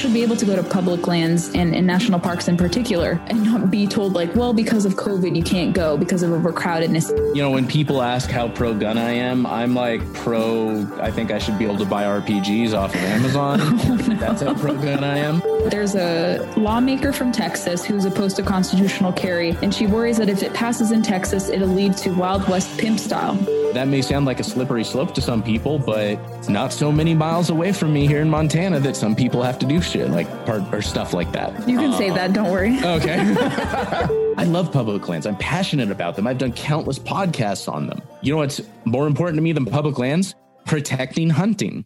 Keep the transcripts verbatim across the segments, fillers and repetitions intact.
should be able to go to public lands and, and national parks in particular and not be told like, well, because of COVID, you can't go because of overcrowdedness. You know, when people ask how pro-gun I am, I'm like pro, I think I should be able to buy R P Gs off of Amazon. Oh, no. That's how pro-gun I am. There's a lawmaker from Texas who's opposed to constitutional carry, and she worries that if it passes in Texas, it'll lead to Wild West pimp style. That may sound like a slippery slope to some people, but it's not so many miles away from me here in Montana that some people have to do shit like part or stuff like that. You can uh, say that, don't worry. Okay. I love public lands. I'm passionate about them. I've done countless podcasts on them. You know what's more important to me than public lands? Protecting hunting.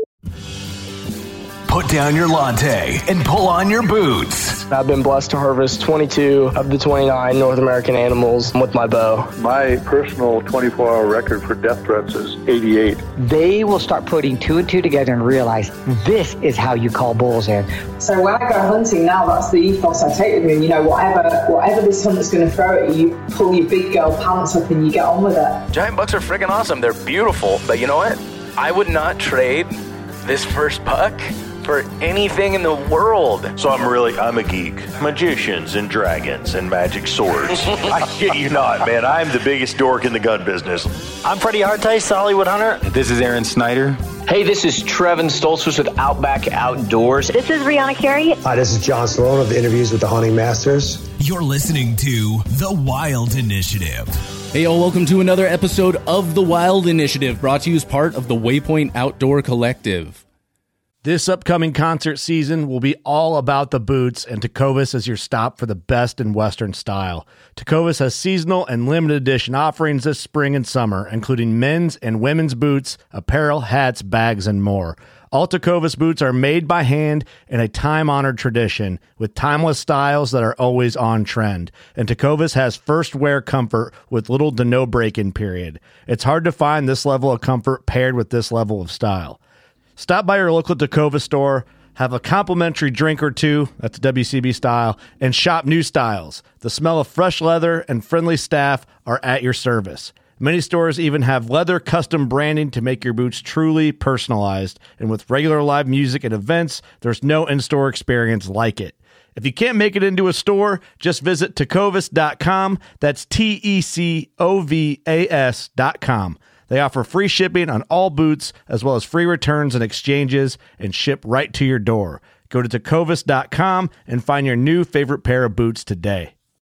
Put down your latte and pull on your boots. I've been blessed to harvest twenty-two of the twenty-nine North American animals with my bow. My personal twenty-four hour record for death threats is eighty-eight. They will start putting two and two together and realize this is how you call bulls in. So when I go hunting now, that's the ethos I take with me. You know, whatever whatever this hunter's going to throw at you, you pull your big girl pants up and you get on with it. Giant bucks are freaking awesome. They're beautiful. But you know what? I would not trade this first buck for anything in the world. So I'm really, I'm a geek. Magicians and dragons and magic swords. I kid you not, man. I'm the biggest dork in the gun business. I'm Freddie Hartice, the Hollywood Hunter. This is Aaron Snyder. Hey, this is Trevin Stoltzfus with Outback Outdoors. This is Rihanna Carey. Hi, this is John Stallone of the Interviews with the Hunting Masters. You're listening to The Wild Initiative. Hey, y'all, welcome to another episode of The Wild Initiative, brought to you as part of the Waypoint Outdoor Collective. This upcoming concert season will be all about the boots, and Tecovas is your stop for the best in Western style. Tecovas has seasonal and limited edition offerings this spring and summer, including men's and women's boots, apparel, hats, bags, and more. All Tecovas boots are made by hand in a time-honored tradition with timeless styles that are always on trend. And Tecovas has first wear comfort with little to no break-in period. It's hard to find this level of comfort paired with this level of style. Stop by your local Tecovas store, have a complimentary drink or two, that's W C B style, and shop new styles. The smell of fresh leather and friendly staff are at your service. Many stores even have leather custom branding to make your boots truly personalized. And with regular live music and events, there's no in-store experience like it. If you can't make it into a store, just visit tecovas dot com. That's T E C O V A S dot com. They offer free shipping on all boots, as well as free returns and exchanges, and ship right to your door. Go to tecovas dot com and find your new favorite pair of boots today.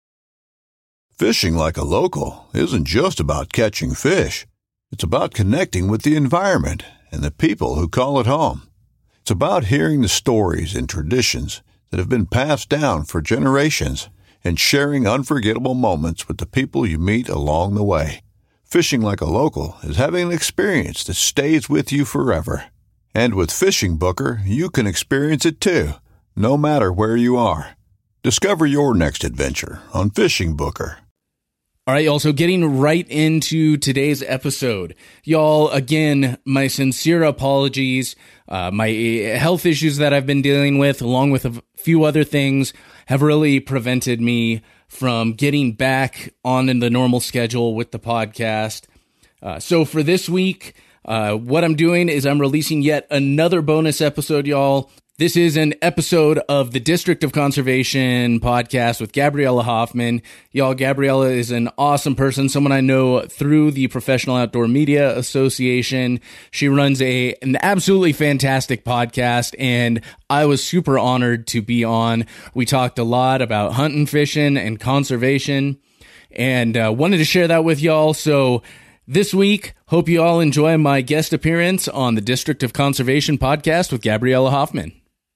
Fishing like a local isn't just about catching fish. It's about connecting with the environment and the people who call it home. It's about hearing the stories and traditions that have been passed down for generations and sharing unforgettable moments with the people you meet along the way. Fishing like a local is having an experience that stays with you forever. And with Fishing Booker, you can experience it too, no matter where you are. Discover your next adventure on Fishing Booker. All right, y'all, so getting right into today's episode. Y'all, again, my sincere apologies. Uh, my health issues that I've been dealing with, along with a few other things, have really prevented me from getting back on in the normal schedule with the podcast. Uh, so for this week, uh, what I'm doing is I'm releasing yet another bonus episode, y'all. This is an episode of the District of Conservation podcast with Gabriella Hoffman. Y'all, Gabriella is an awesome person, someone I know through the Professional Outdoor Media Association. She runs a an absolutely fantastic podcast, and I was super honored to be on. We talked a lot about hunting, fishing, and conservation, and uh, wanted to share that with y'all. So this week, hope you all enjoy my guest appearance on the District of Conservation podcast with Gabriella Hoffman.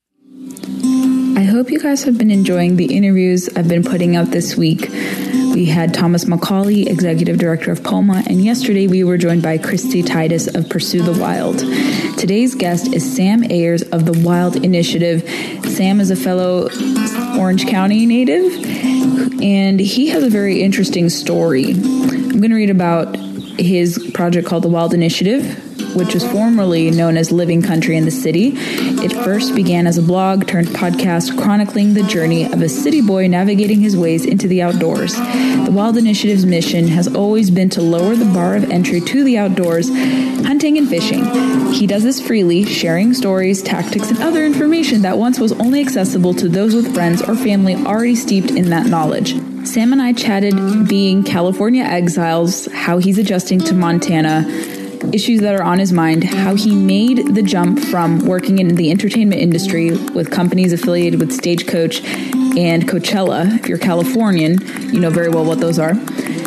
I hope you guys have been enjoying the interviews I've been putting out this week. We had Thomas McCauley, Executive Director of POMA, and yesterday we were joined by Christy Titus of Pursue the Wild. Today's guest is Sam Ayers of the Wild Initiative. Sam is a fellow Orange County native, and he has a very interesting story. I'm going to read about his project called the Wild Initiative, which was formerly known as Living Country in the City. It first began as a blog turned podcast chronicling the journey of a city boy navigating his ways into the outdoors. The Wild Initiative's mission has always been to lower the bar of entry to the outdoors, hunting and fishing. He does this freely, sharing stories, tactics, and other information that once was only accessible to those with friends or family already steeped in that knowledge. Sam and I chatted being California exiles, how he's adjusting to Montana, issues that are on his mind, how he made the jump from working in the entertainment industry with companies affiliated with Stagecoach and Coachella. If you're Californian, you know very well what those are.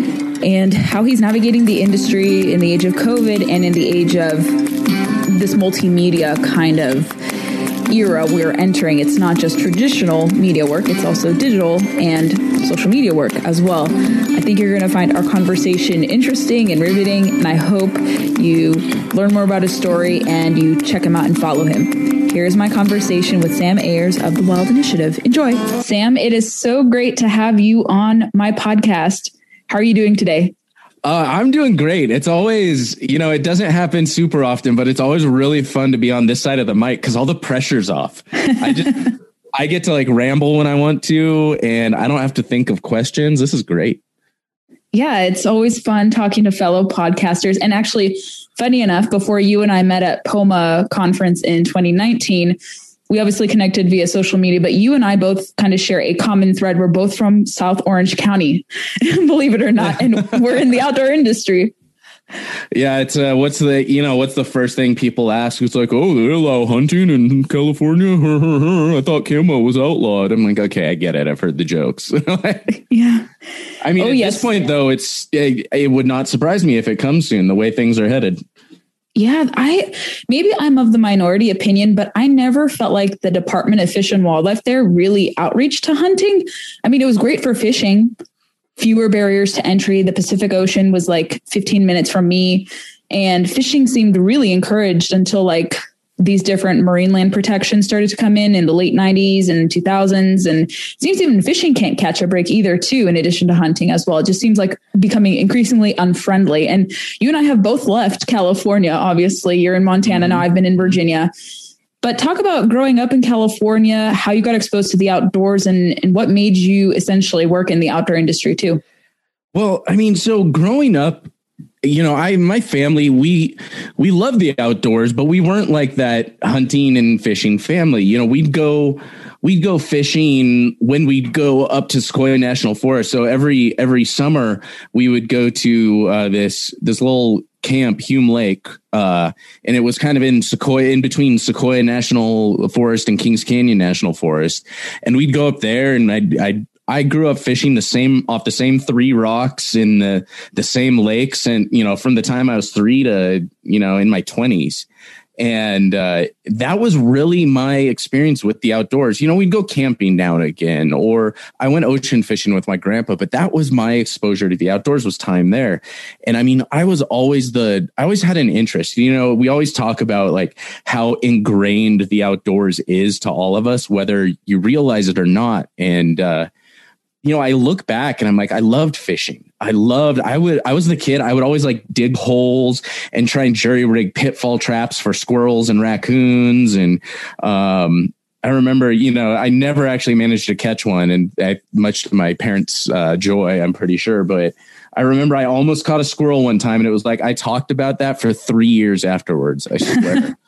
And how he's navigating the industry in the age of COVID and in the age of this multimedia kind of era we're entering. It's not just traditional media work, it's also digital and social media work as well. I think you're going to find our conversation interesting and riveting, and I hope you learn more about his story and you check him out and follow him. Here's my conversation with Sam Ayers of the Wild Initiative. Enjoy. Sam, it is so great to have you on my podcast. How are you doing today? Uh, I'm doing great. It's always, you know, it doesn't happen super often, but it's always really fun to be on this side of the mic because all the pressure's off. I just, I get to like ramble when I want to, and I don't have to think of questions. This is great. Yeah, it's always fun talking to fellow podcasters. And actually, funny enough, before you and I met at POMA conference in twenty nineteen, we obviously connected via social media, but you and I both kind of share a common thread. We're both from South Orange County, believe it or not, and we're in the outdoor industry. Yeah, it's uh, what's the you know what's the first thing people ask? It's like, oh, they allow hunting in California. I thought camo was outlawed. I'm like, okay, I get it. I've heard the jokes. Yeah. I mean, oh, at yes. this point, though, it's it, it would not surprise me if it comes soon. The way things are headed. Yeah, I maybe I'm of the minority opinion, but I never felt like the Department of Fish and Wildlife there really outreach to hunting. I mean, it was great for fishing, fewer barriers to entry. The Pacific Ocean was like fifteen minutes from me, and fishing seemed really encouraged until like these different marine land protections started to come in in the late nineties and two thousands. And it seems even fishing can't catch a break either, too, in addition to hunting as well. It just seems like becoming increasingly unfriendly. And you and I have both left California. Obviously, you're in Montana mm-hmm. now. I've been in Virginia. But talk about growing up in California, how you got exposed to the outdoors, and, and what made you essentially work in the outdoor industry, too. Well, I mean, so growing up, you know, I, my family, we, we love the outdoors, but we weren't like that hunting and fishing family. You know, we'd go, we'd go fishing when we'd go up to Sequoia National Forest. So every, every summer we would go to uh, this, this little camp, Hume Lake. Uh, and it was kind of in Sequoia, in between Sequoia National Forest and Kings Canyon National Forest. And we'd go up there, and I'd, I'd, I grew up fishing the same off the same three rocks in the, the same lakes. And, you know, from the time I was three to, you know, in my twenties. And uh, that was really my experience with the outdoors. You know, we'd go camping now and again, or I went ocean fishing with my grandpa, but that was my exposure to the outdoors, was time there. And I mean, I was always the, I always had an interest. You know, we always talk about like how ingrained the outdoors is to all of us, whether you realize it or not. And, uh, you know, I look back and I'm like, I loved fishing. I loved, I would, I was the kid. I would always like dig holes and try and jury rig pitfall traps for squirrels and raccoons. And, um, I remember, you know, I never actually managed to catch one, and I, much to my parents' uh, joy, I'm pretty sure. But I remember I almost caught a squirrel one time, and it was like, I talked about that for three years afterwards, I swear.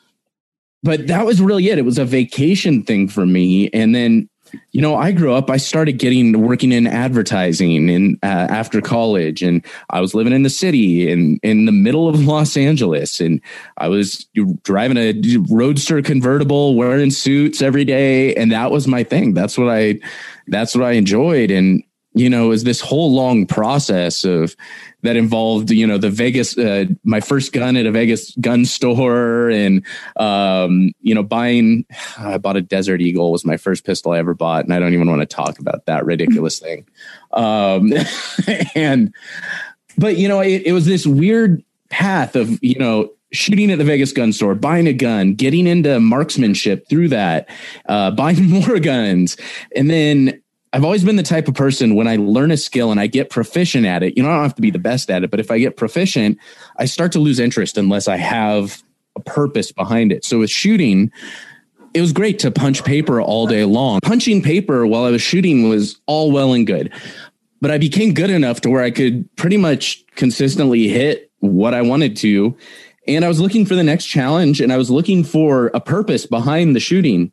But that was really it. It was a vacation thing for me. And then, you know, I grew up, I started getting working in advertising in uh, after college, and I was living in the city in, in the middle of Los Angeles, and I was driving a Roadster convertible, wearing suits every day. And that was my thing. That's what I, that's what I enjoyed. And, you know, it was this whole long process of that involved, you know, the Vegas, uh, my first gun at a Vegas gun store, and, um, you know, buying, I bought a Desert Eagle, was my first pistol I ever bought. And I don't even want to talk about that ridiculous thing. Um, and, but, you know, it, it was this weird path of, you know, shooting at the Vegas gun store, buying a gun, getting into marksmanship through that, uh, buying more guns. And then I've always been the type of person, when I learn a skill and I get proficient at it, you know, I don't have to be the best at it, but if I get proficient, I start to lose interest unless I have a purpose behind it. So with shooting, it was great to punch paper all day long. Punching paper while I was shooting was all well and good, but I became good enough to where I could pretty much consistently hit what I wanted to. And I was looking for the next challenge, and I was looking for a purpose behind the shooting.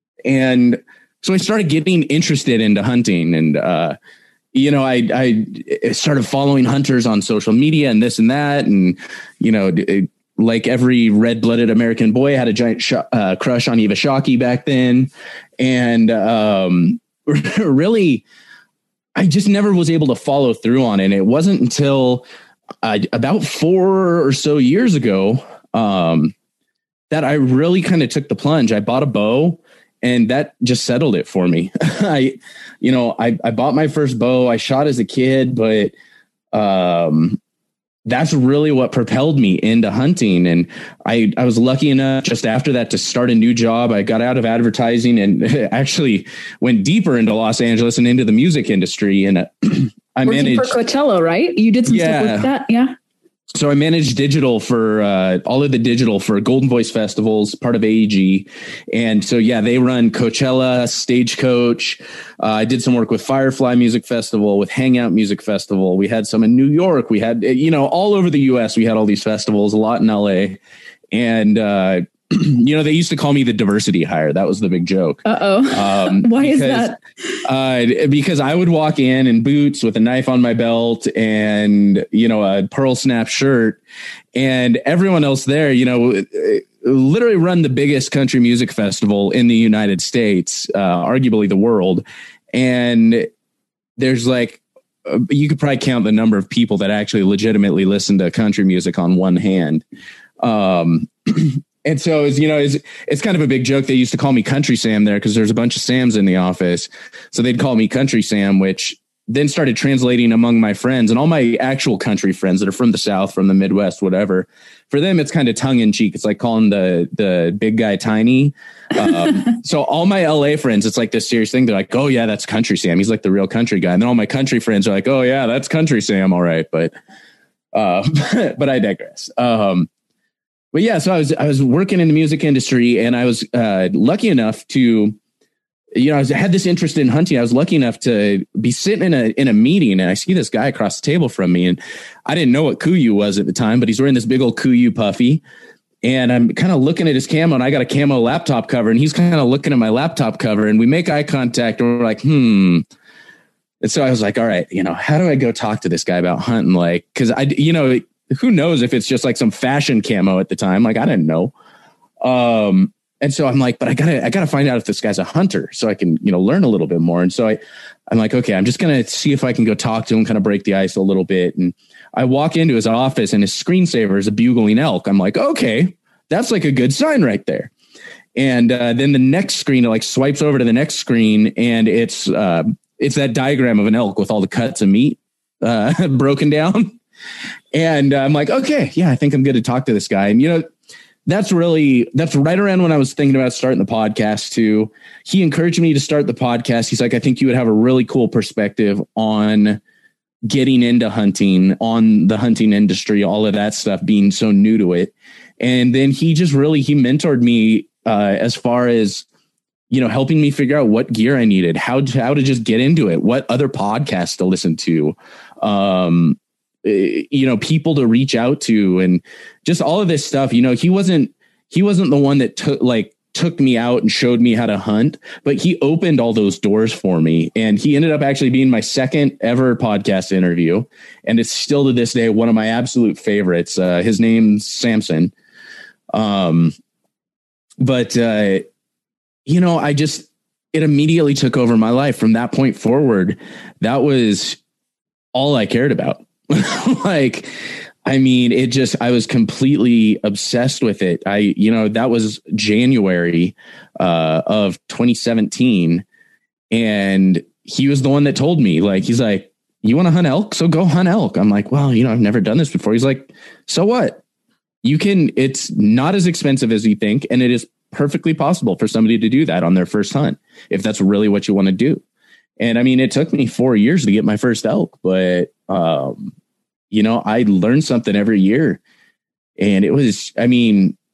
And so I started getting interested into hunting, and, uh, you know, I, I started following hunters on social media and this and that. And, you know, it, like every red-blooded American boy, I had a giant sh- uh, crush on Eva Shockey back then. And um, really, I just never was able to follow through on it. And it wasn't until uh, about four or so years ago um, that I really kind of took the plunge. I bought a bow, and that just settled it for me. I, you know, I, I bought my first bow. I shot as a kid, but um, that's really what propelled me into hunting. And I, I was lucky enough just after that to start a new job. I got out of advertising and actually went deeper into Los Angeles and into the music industry. And uh, I Working managed for Coachella, right? You did some yeah. stuff with that. Yeah. So I managed digital for uh, all of the digital for Golden Voice Festivals, part of A E G. And so, yeah, they run Coachella, Stagecoach. Uh, I did some work with Firefly Music Festival, with Hangout Music Festival. We had some in New York. We had, you know, all over the U S. We had all these festivals, a lot in L A. And, uh, you know, they used to call me the diversity hire. That was the big joke. Uh-oh. Um, Why because, is that? Uh, because I would walk in in boots with a knife on my belt and, you know, a pearl snap shirt, and everyone else there, you know, literally run the biggest country music festival in the United States, uh, arguably the world. And there's like, uh, you could probably count the number of people that actually legitimately listen to country music on one hand. Um, And so, it's, you know, it's, it's kind of a big joke. They used to call me Country Sam there because there's a bunch of Sams in the office. So they'd call me Country Sam, which then started translating among my friends and all my actual country friends that are from the South, from the Midwest, whatever. For them, it's kind of tongue in cheek. It's like calling the the big guy Tiny. Um, so all my L A friends, it's like this serious thing. They're like, oh, yeah, that's Country Sam. He's like the real country guy. And then all my country friends are like, oh, yeah, that's Country Sam. All right. But uh, but I digress. Um But yeah, so I was I was working in the music industry, and I was uh, lucky enough to, you know, I, was, I had this interest in hunting. I was lucky enough to be sitting in a in a meeting, and I see this guy across the table from me, and I didn't know what Kuiu was at the time, but he's wearing this big old Kuiu puffy, and I'm kind of looking at his camo, and I got a camo laptop cover, and he's kind of looking at my laptop cover, and we make eye contact, and we're like, hmm. And so I was like, all right, you know, how do I go talk to this guy about hunting? Like, because I, you know. Who knows if it's just like some fashion camo at the time? Like, I didn't know. Um, and so I'm like, but I gotta, I gotta find out if this guy's a hunter so I can, you know, learn a little bit more. And so I, I'm like, okay, I'm just going to see if I can go talk to him, kind of break the ice a little bit. And I walk into his office, and his screensaver is a bugling elk. I'm like, okay, that's like a good sign right there. And uh, then the next screen, it like swipes over to the next screen, and it's, uh, it's that diagram of an elk with all the cuts of meat uh, broken down. And uh, I'm like, okay, yeah, I think I'm good to talk to this guy. And, you know, that's really, that's right around when I was thinking about starting the podcast too. He encouraged me to start the podcast. He's like, I think you would have a really cool perspective on getting into hunting, on the hunting industry, all of that stuff, being so new to it. And then he just really, he mentored me uh, as far as, you know, helping me figure out what gear I needed, how to, how to just get into it, what other podcasts to listen to, um, you know, people to reach out to, and just all of this stuff. You know, he wasn't, he wasn't the one that took like took me out and showed me how to hunt, but he opened all those doors for me. And he ended up actually being my second ever podcast interview. And it's still to this day, one of my absolute favorites. Uh, his name's Samson. Um, but, uh, you know, I just, it immediately took over my life from that point forward. That was all I cared about. Like, I mean, it just, I was completely obsessed with it. I, you know, that was January uh, of twenty seventeen. And he was the one that told me, like, he's like, you want to hunt elk? So go hunt elk. I'm like, well, you know, I've never done this before. He's like, so what? You can, it's not as expensive as you think. And it is perfectly possible for somebody to do that on their first hunt, if that's really what you want to do. And I mean, it took me four years to get my first elk, but, um, you know, I learned something every year. And it was, I mean,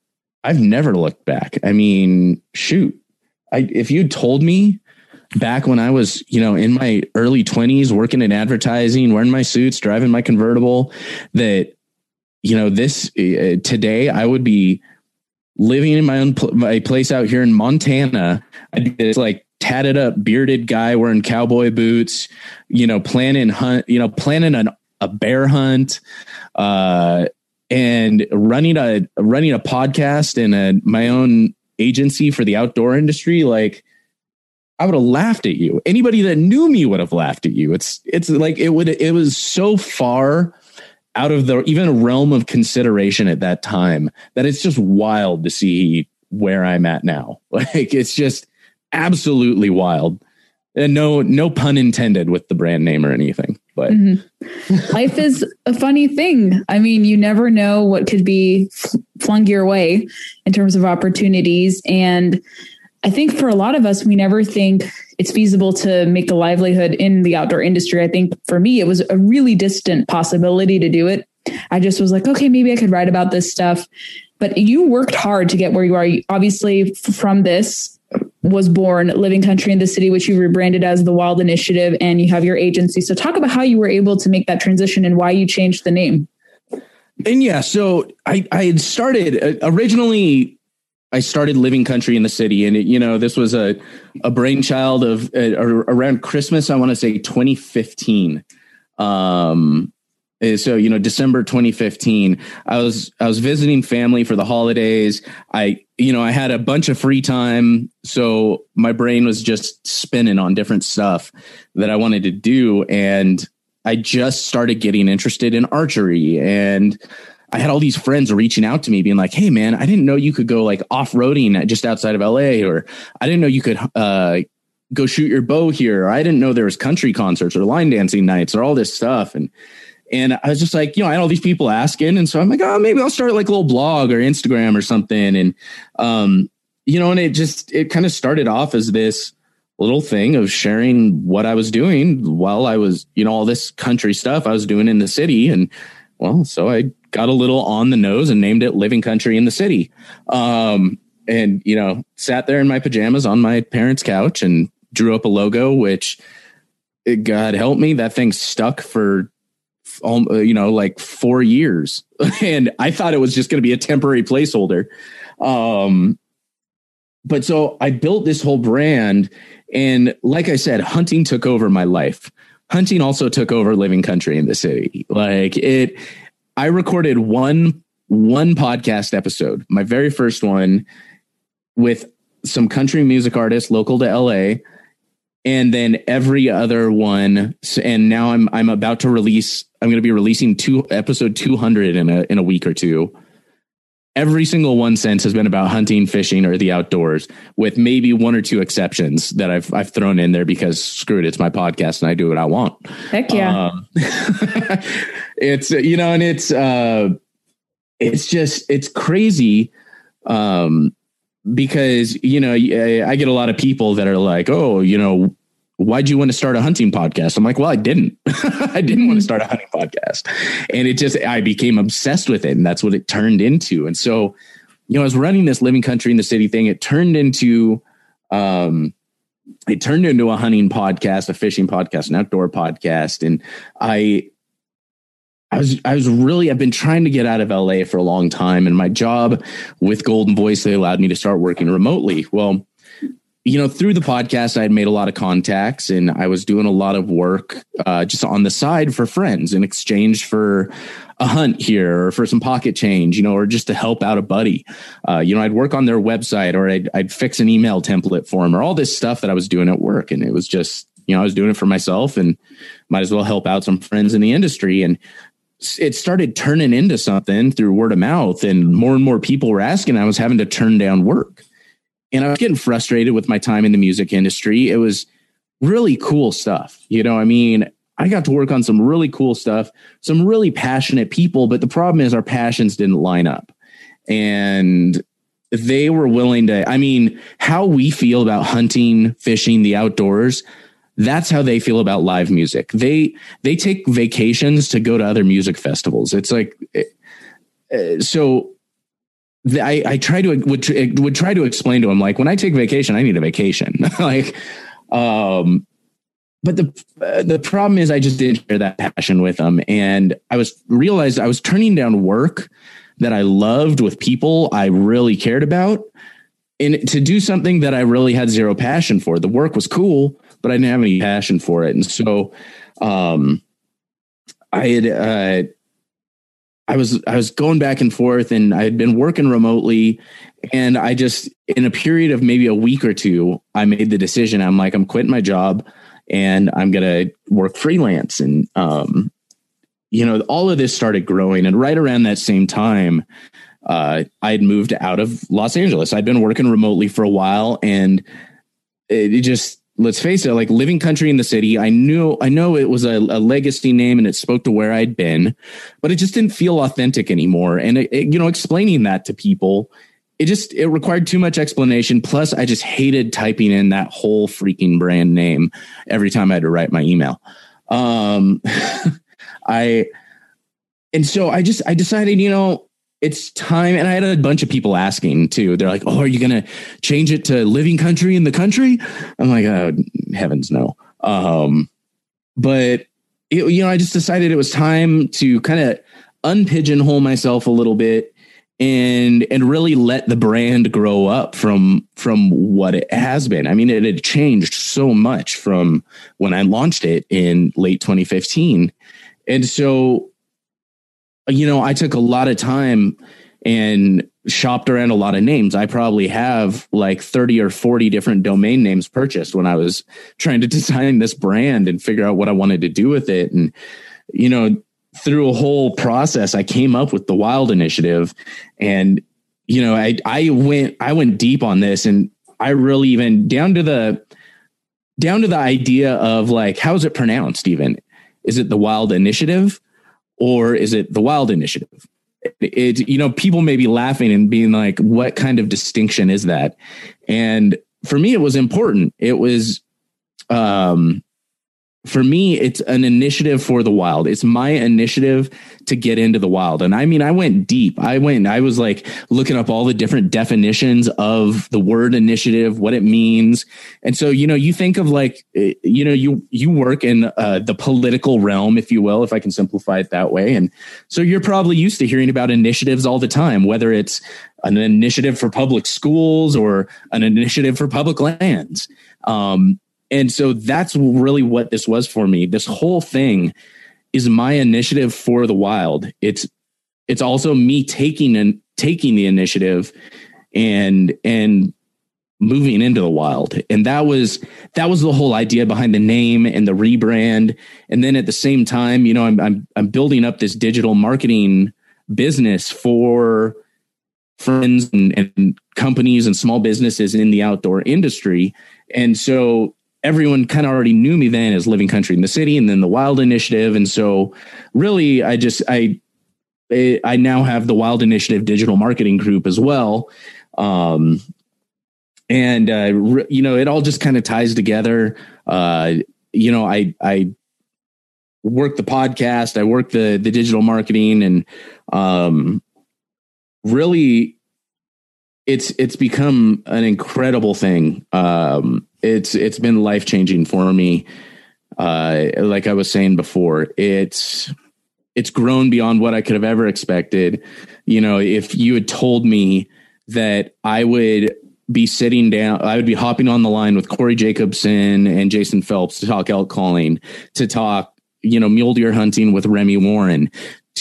I've never looked back. I mean, shoot, I, if you told me back when I was, you know, in my early twenties, working in advertising, wearing my suits, driving my convertible, that, you know, this uh, today I would be living in my own pl- my place out here in Montana. I'd be this like tatted up, bearded guy wearing cowboy boots, you know, planning hunt, you know, planning an, a bear hunt, uh, and running a running a podcast and a, my own agency for the outdoor industry. Like, I would have laughed at you. Anybody that knew me would have laughed at you. It's it's like it would. It was so far out of the even realm of consideration at that time that it's just wild to see where I'm at now. Like, it's just absolutely wild. And no no pun intended with the brand name or anything. But mm-hmm. Life is a funny thing. I mean, you never know what could be flung your way in terms of opportunities. And I think for a lot of us, we never think it's feasible to make a livelihood in the outdoor industry. I think for me, it was a really distant possibility to do it. I just was like, okay, maybe I could write about this stuff. But you worked hard to get where you are. Obviously, from this was born Living Country in the City, which you rebranded as The Wild Initiative, and you have your agency. So talk about how you were able to make that transition and why you changed the name. And yeah, so I, I had started uh, originally, I started Living Country in the City. And, it, you know, this was a, a brainchild of uh, around Christmas, I want to say twenty fifteen. Um, so, you know, December twenty fifteen, I was I was visiting family for the holidays. I, you know, I had a bunch of free time. So my brain was just spinning on different stuff that I wanted to do. And I just started getting interested in archery. And I had all these friends reaching out to me being like, hey, man, I didn't know you could go like off-roading just outside of L A, or I didn't know you could uh, go shoot your bow here. Or I didn't know there was country concerts or line dancing nights or all this stuff. And and I was just like, you know, I had all these people asking. And so I'm like, oh, maybe I'll start like a little blog or Instagram or something. And, um, you know, and it just it kind of started off as this little thing of sharing what I was doing while I was, you know, all this country stuff I was doing in the city. And well, so I got a little on the nose and named it Living Country in the City. Um, and, you know, sat there in my pajamas on my parents' couch and drew up a logo, which, God help me, that thing stuck for, you know, like four years. And I thought it was just going to be a temporary placeholder. Um, but so I built this whole brand. And like I said, hunting took over my life. Hunting also took over Living Country in the City. Like it, I recorded one, one podcast episode, my very first one, with some country music artists local to L A, and then every other one. And now I'm, I'm about to release, I'm going to be releasing two episode two hundred in a, in a week or two. Every single one since has been about hunting, fishing, or the outdoors, with maybe one or two exceptions that I've I've thrown in there because screw it, it's my podcast and I do what I want. Heck yeah. Um, it's, you know, and it's, uh, it's just, it's crazy. Um, because, you know, I get a lot of people that are like, oh, you know, why'd you want to start a hunting podcast? I'm like, well, I didn't. I didn't want to start a hunting podcast. And it just, I became obsessed with it. And that's what it turned into. And so, you know, I was running this Living Country in the City thing. It turned into, um, it turned into a hunting podcast, a fishing podcast, an outdoor podcast. And I, I was, I was really, I've been trying to get out of L A for a long time. And my job with Golden Voice, they allowed me to start working remotely. Well, you know, through the podcast, I had made a lot of contacts and I was doing a lot of work uh, just on the side for friends in exchange for a hunt here or for some pocket change, you know, or just to help out a buddy. Uh, you know, I'd work on their website or I'd, I'd fix an email template for them or all this stuff that I was doing at work. And it was just, you know, I was doing it for myself and might as well help out some friends in the industry. And it started turning into something through word of mouth, and more and more people were asking. I was having to turn down work. And I was getting frustrated with my time in the music industry. It was really cool stuff. You know, I mean, I got to work on some really cool stuff, some really passionate people, but the problem is our passions didn't line up. And they were willing to, I mean, how we feel about hunting, fishing, the outdoors, that's how they feel about live music. They, they take vacations to go to other music festivals. It's like, uh, so the, I, I try to would, would try to explain to him, like, when I take vacation, I need a vacation. like, um, but the uh, the problem is I just didn't share that passion with him. And I was realized I was turning down work that I loved with people I really cared about, and to do something that I really had zero passion for. The work was cool, but I didn't have any passion for it. And so um, I had, uh, I was, I was going back and forth, and I had been working remotely, and I just, in a period of maybe a week or two, I made the decision. I'm like, I'm quitting my job and I'm going to work freelance. And, um, you know, all of this started growing. And right around that same time, uh, I had moved out of Los Angeles. I'd been working remotely for a while, and it just, let's face it, like, Living Country in the City, I knew, I know it was a, a legacy name and it spoke to where I'd been, but it just didn't feel authentic anymore. And, it, it, you know, explaining that to people, it just, it required too much explanation. Plus, I just hated typing in that whole freaking brand name every time I had to write my email. Um, I, and so I just, I decided, you know, it's time. And I had a bunch of people asking too. They're like, oh, are you going to change it to Living Country in the Country? I'm like, oh, heavens no. Um, but it, you know, I just decided it was time to kind of unpigeonhole myself a little bit and, and really let the brand grow up from, from what it has been. I mean, it had changed so much from when I launched it in late twenty fifteen. And so, you know, I took a lot of time and shopped around a lot of names. I probably have like thirty or forty different domain names purchased when I was trying to design this brand and figure out what I wanted to do with it. And, you know, through a whole process, I came up with the Wild Initiative. And, you know, I, I went, I went deep on this, and I really even down to the, down to the idea of, like, how is it pronounced even? Is it the Wild Initiative? Or is it the Wild Initiative? It, it, you know, people may be laughing and being like, what kind of distinction is that? And for me, it was important. It was, um, for me, it's an initiative for the wild. It's my initiative to get into the wild. And I mean, I went deep. I went, I was like looking up all the different definitions of the word initiative, what it means. And so, you know, you think of like, you know, you, you work in uh, the political realm, if you will, if I can simplify it that way. And so you're probably used to hearing about initiatives all the time, whether it's an initiative for public schools or an initiative for public lands. Um, And so that's really what this was for me. This whole thing is my initiative for the wild. It's it's also me taking and taking the initiative and and moving into the wild. And that was that was the whole idea behind the name and the rebrand. And then at the same time, you know, I'm I'm I'm building up this digital marketing business for friends and, and companies and small businesses in the outdoor industry. And so everyone kind of already knew me then as Living Country in the City, and then the Wild Initiative. And so really, I just, I, I now have the Wild Initiative digital marketing group as well. Um, and, uh, re, you know, it all just kind of ties together. Uh, you know, I, I work the podcast, I work the, the digital marketing, and, um, really it's, it's become an incredible thing. Um, It's it's been life changing for me. Uh, like I was saying before, it's it's grown beyond what I could have ever expected. You know, if you had told me that I would be sitting down, I would be hopping on the line with Corey Jacobson and Jason Phelps to talk elk calling, to talk, you know, mule deer hunting with Remy Warren,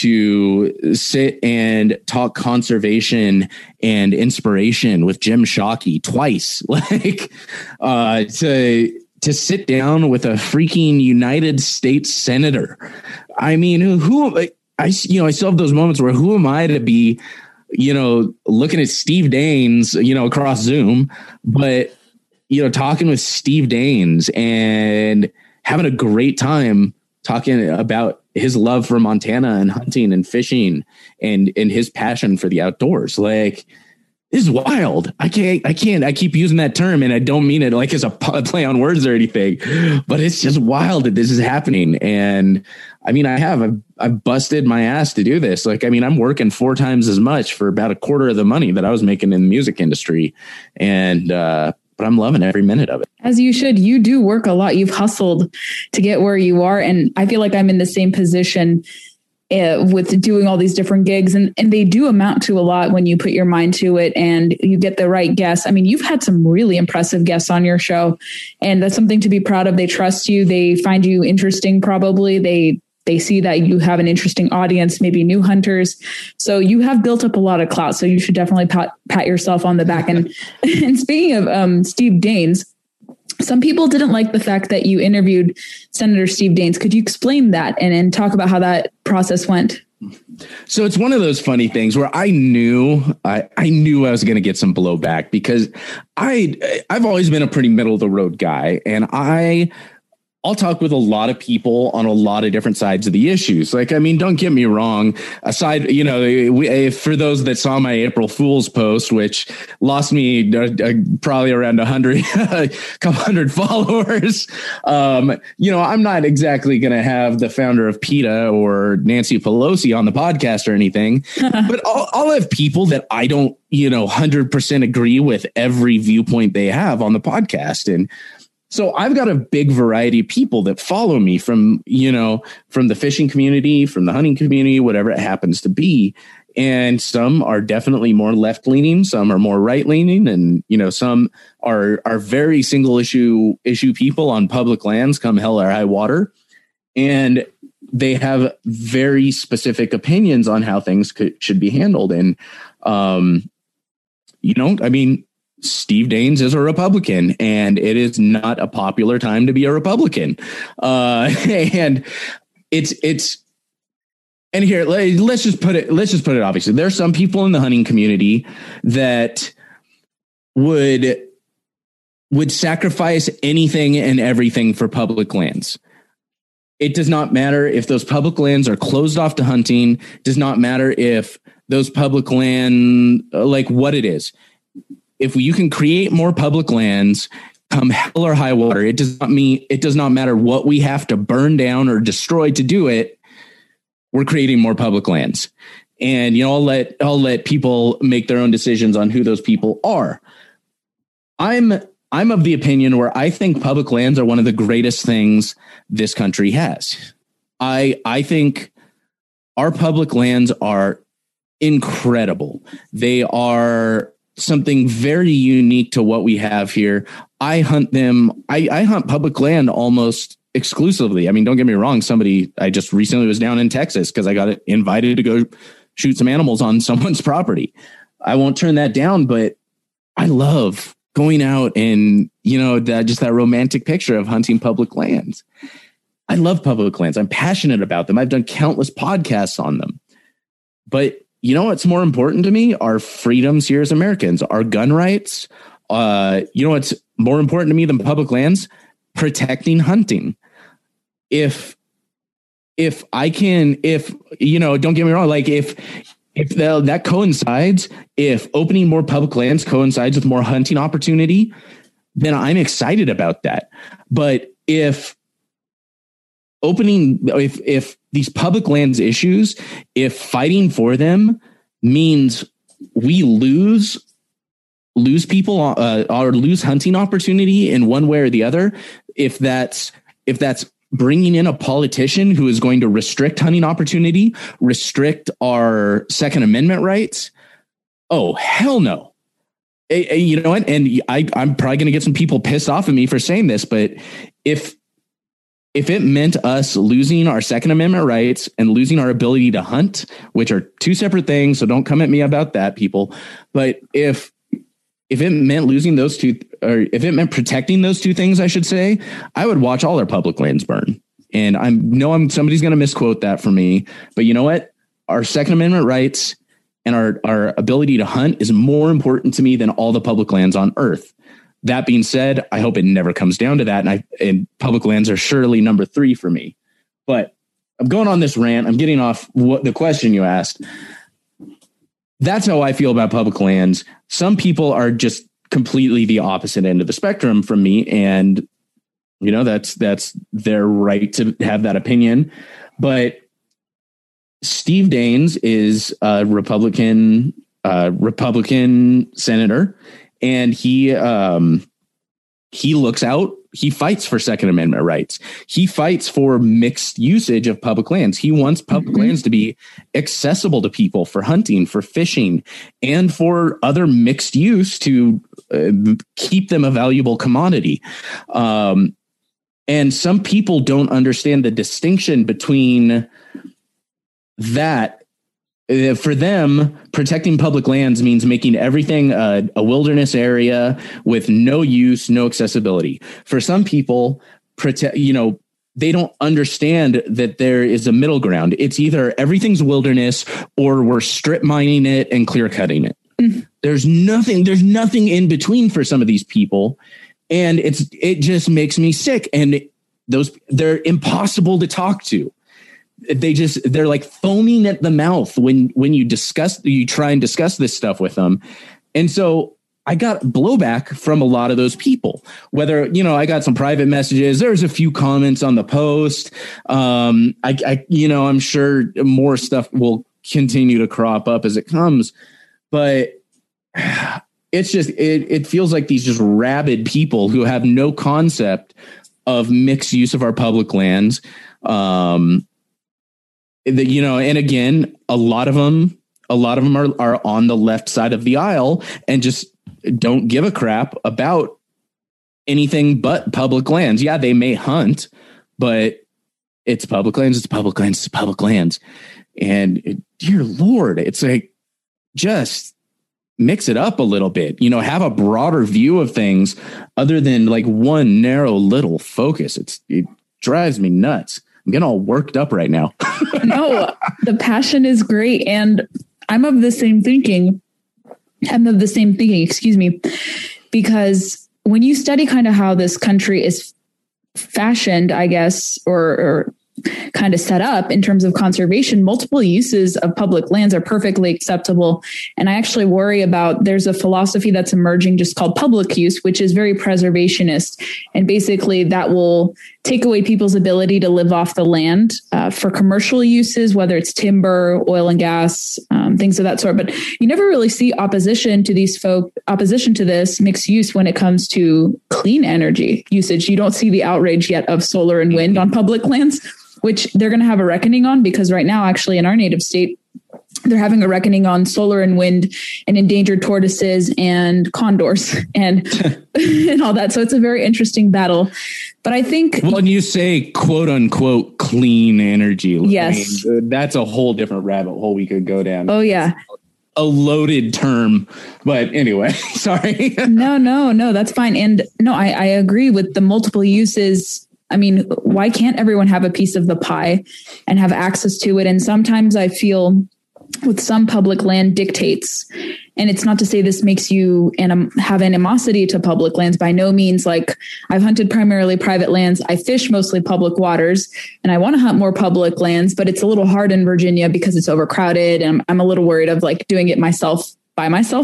to sit and talk conservation and inspiration with Jim Shockey twice, like, uh, to, to sit down with a freaking United States senator. I mean, who, who I, you know, I still have those moments where who am I to be, you know, looking at Steve Daines, you know, across Zoom, but, you know, talking with Steve Daines and having a great time talking about his love for Montana and hunting and fishing and, and his passion for the outdoors. Like, this is wild. I can't, I can't, I keep using that term and I don't mean it like as a play on words or anything, but it's just wild that this is happening. And I mean, I have, I've, I've busted my ass to do this. Like, I mean, I'm working four times as much for about a quarter of the money that I was making in the music industry. And, uh, but I'm loving every minute of it. As you should. You do work a lot. You've hustled to get where you are. And I feel like I'm in the same position uh, with doing all these different gigs. And, and they do amount to a lot when you put your mind to it and you get the right guests. I mean, you've had some really impressive guests on your show, and that's something to be proud of. They trust you. They find you interesting. Probably they They see that you have an interesting audience, maybe new hunters. So you have built up a lot of clout. So you should definitely pat, pat yourself on the back. And, and speaking of um, Steve Daines, some people didn't like the fact that you interviewed Senator Steve Daines. Could you explain that and, and talk about how that process went? So it's one of those funny things where I knew I, I knew I was going to get some blowback because I I've always been a pretty middle of the road guy, and I I'll talk with a lot of people on a lot of different sides of the issues. Like, I mean, don't get me wrong. Aside, you know, we, for those that saw my April Fool's post, which lost me uh, uh, probably around a hundred, a couple hundred followers. Um, you know, I'm not exactly going to have the founder of PETA or Nancy Pelosi on the podcast or anything, but I'll, I'll have people that I don't, you know, one hundred percent agree with every viewpoint they have on the podcast. And so I've got a big variety of people that follow me from, you know, from the fishing community, from the hunting community, whatever it happens to be. And some are definitely more left leaning. Some are more right leaning. And, you know, some are are very single issue issue people on public lands, come hell or high water. And they have very specific opinions on how things could, should be handled. And, um, you know, I mean, Steve Daines is a Republican, and it is not a popular time to be a Republican. Uh, and it's, it's, and here, let's just put it, let's just put it, obviously, there are some people in the hunting community that would, would sacrifice anything and everything for public lands. It does not matter if those public lands are closed off to hunting. It does not matter if those public land, like what it is. If you can create more public lands, come hell or high water, it does not mean it does not matter what we have to burn down or destroy to do it. We're creating more public lands, and you know, I'll let I'll let people make their own decisions on who those people are. I'm I'm of the opinion where I think public lands are one of the greatest things this country has. I I think our public lands are incredible. They are something very unique to what we have here. I hunt them. I, I hunt public land almost exclusively. I mean, don't get me wrong. Somebody, I just recently was down in Texas because I got invited to go shoot some animals on someone's property. I won't turn that down, but I love going out and, you know, that just that romantic picture of hunting public lands. I love public lands. I'm passionate about them. I've done countless podcasts on them, but you know what's more important to me? Our freedoms here as Americans, our gun rights. Uh, you know what's more important to me than public lands? Protecting hunting. If if I can, if you know, don't get me wrong, like if if the, that coincides, if opening more public lands coincides with more hunting opportunity, then I'm excited about that. But if opening, if if these public lands issues, if fighting for them means we lose lose people uh, or lose hunting opportunity in one way or the other, if that's if that's bringing in a politician who is going to restrict hunting opportunity, restrict our Second Amendment rights, oh hell no. You know what? And I, I'm probably going to get some people pissed off at me for saying this, but if If it meant us losing our Second Amendment rights and losing our ability to hunt, which are two separate things, so don't come at me about that, people. But if if it meant losing those two, or if it meant protecting those two things, I should say, I would watch all our public lands burn. And I know I'm somebody's going to misquote that for me, but you know what? Our Second Amendment rights and our our ability to hunt is more important to me than all the public lands on Earth. That being said, I hope it never comes down to that. And I and public lands are surely number three for me. But I'm going on this rant. I'm getting off what the question you asked. that's how I feel about public lands. Some people are just completely the opposite end of the spectrum from me. And, you know, that's, that's their right to have that opinion. But Steve Daines is a Republican, uh, Republican senator, and he, um, he looks out, he fights for Second Amendment rights. He fights for mixed usage of public lands. He wants public mm-hmm. lands to be accessible to people for hunting, for fishing, and for other mixed use to uh, keep them a valuable commodity. Um, and some people don't understand the distinction between that. Uh, for them, protecting public lands means making everything a, a wilderness area with no use, no accessibility. For some people, protect, you know, they don't understand that there is a middle ground. It's either everything's wilderness or we're strip mining it and clear cutting it. Mm-hmm. There's nothing, there's nothing in between for some of these people. And it's, it just makes me sick. And those, they're impossible to talk to. They just, they're like foaming at the mouth when, when you discuss, you try and discuss this stuff with them. And so I got blowback from a lot of those people, whether, you know, I got some private messages, there's a few comments on the post. Um, I, I, you know, I'm sure more stuff will continue to crop up as it comes, but it's just, it, it feels like these just rabid people who have no concept of mixed use of our public lands. Um, The, you know, and again, a lot of them, a lot of them are, are on the left side of the aisle and just don't give a crap about anything but public lands. Yeah, they may hunt, but it's public lands, it's public lands, it's public lands. And it, dear Lord, it's like, just mix it up a little bit, you know, have a broader view of things other than like one narrow little focus. It's, it drives me nuts. I'm getting all worked up right now. No, the passion is great. And I'm of the same thinking. I'm of the same thinking, excuse me, because when you study kind of how this country is fashioned, I guess, or, or kind of set up in terms of conservation, multiple uses of public lands are perfectly acceptable. And I actually worry about, there's a philosophy that's emerging just called public use, which is very preservationist. And basically that will take away people's ability to live off the land uh, for commercial uses, whether it's timber, oil and gas, um, things of that sort. But you never really see opposition to these folk, opposition to this mixed use when it comes to clean energy usage. You don't see the outrage yet of solar and wind on public lands, which they're going to have a reckoning on, because right now, actually in our native state, they're having a reckoning on solar and wind and endangered tortoises and condors and and all that. So it's a very interesting battle. But I think when you say quote unquote clean energy, yes, I mean, that's a whole different rabbit hole we could go down. Oh, yeah. A loaded term. But anyway, sorry. no, no, no, that's fine. And no, I, I agree with the multiple uses. I mean, why can't everyone have a piece of the pie and have access to it? And sometimes I feel with some public land dictates, and it's not to say this makes you anim- have animosity to public lands. By no means. Like, I've hunted primarily private lands. I fish mostly public waters, and I want to hunt more public lands, but it's a little hard in Virginia because it's overcrowded. And I'm, I'm a little worried of like doing it myself by myself.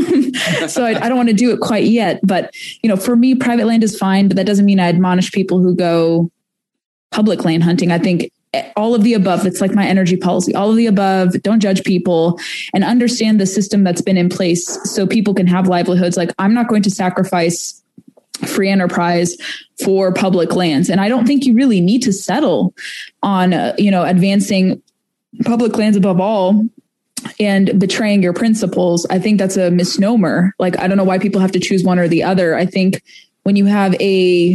So I, I don't want to do it quite yet. But, you know, for me, private land is fine, but that doesn't mean I admonish people who go public land hunting. I think all of the above, it's like my energy policy, all of the above, don't judge people and understand the system that's been in place so people can have livelihoods. Like, I'm not going to sacrifice free enterprise for public lands. And I don't think you really need to settle on, uh, you know, advancing public lands above all and betraying your principles. I think that's a misnomer. Like, I don't know why people have to choose one or the other. I think when you have a,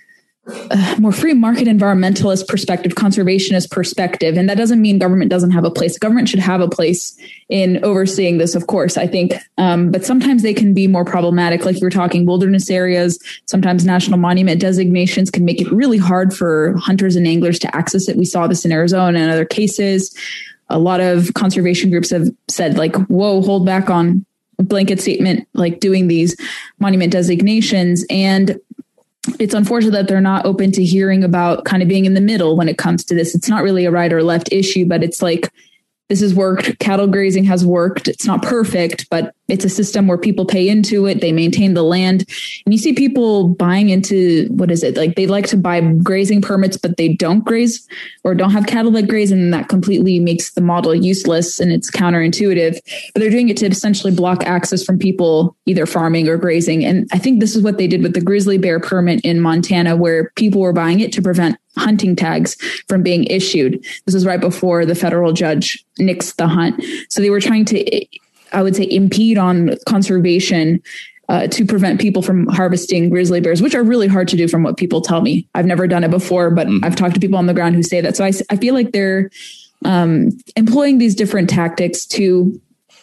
a more free market environmentalist perspective, conservationist perspective, and that doesn't mean government doesn't have a place. Government should have a place in overseeing this, of course, I think. Um, but sometimes they can be more problematic. Like you were talking, wilderness areas, sometimes national monument designations can make it really hard for hunters and anglers to access it. We saw this in Arizona and other cases. A lot of conservation groups have said, like, whoa, hold back on a blanket statement, like doing these monument designations. And it's unfortunate that they're not open to hearing about kind of being in the middle when it comes to this. It's not really a right or left issue, but it's like, this has worked. Cattle grazing has worked. It's not perfect, but it's a system where people pay into it. They maintain the land. And you see people buying into, what is it? Like they like to buy grazing permits, but they don't graze or don't have cattle that graze. And that completely makes the model useless and it's counterintuitive. But they're doing it to essentially block access from people either farming or grazing. And I think this is what they did with the grizzly bear permit in Montana, where people were buying it to prevent hunting tags from being issued. This was right before the federal judge nixed the hunt. So they were trying to, I would say, impede on conservation uh, to prevent people from harvesting grizzly bears, which are really hard to do from what people tell me. I've never done it before, but mm. I've talked to people on the ground who say that. So I, I feel like they're um, employing these different tactics too.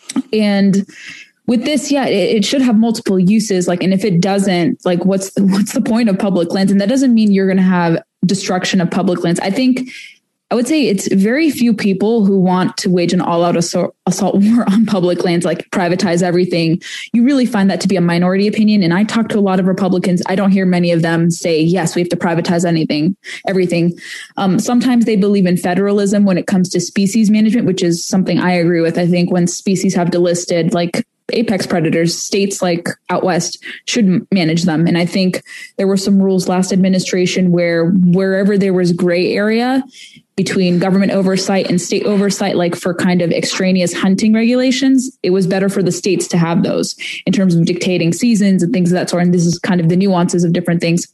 And with this, yeah, it, it should have multiple uses. Like, and if it doesn't, like, what's the, what's the point of public lands? And that doesn't mean you're going to have destruction of public lands. I think I would say it's very few people who want to wage an all-out assault, assault war on public lands, like privatize everything. You really find that to be a minority opinion. And I talk to a lot of Republicans. I don't hear many of them say, yes, we have to privatize anything, everything. Um, sometimes they believe in federalism when it comes to species management, which is something I agree with. I think when species have delisted, like apex predators, states like out west should manage them. And I think there were some rules last administration where wherever there was gray area between government oversight and state oversight, like for kind of extraneous hunting regulations, it was better for the states to have those in terms of dictating seasons and things of that sort. And this is kind of the nuances of different things.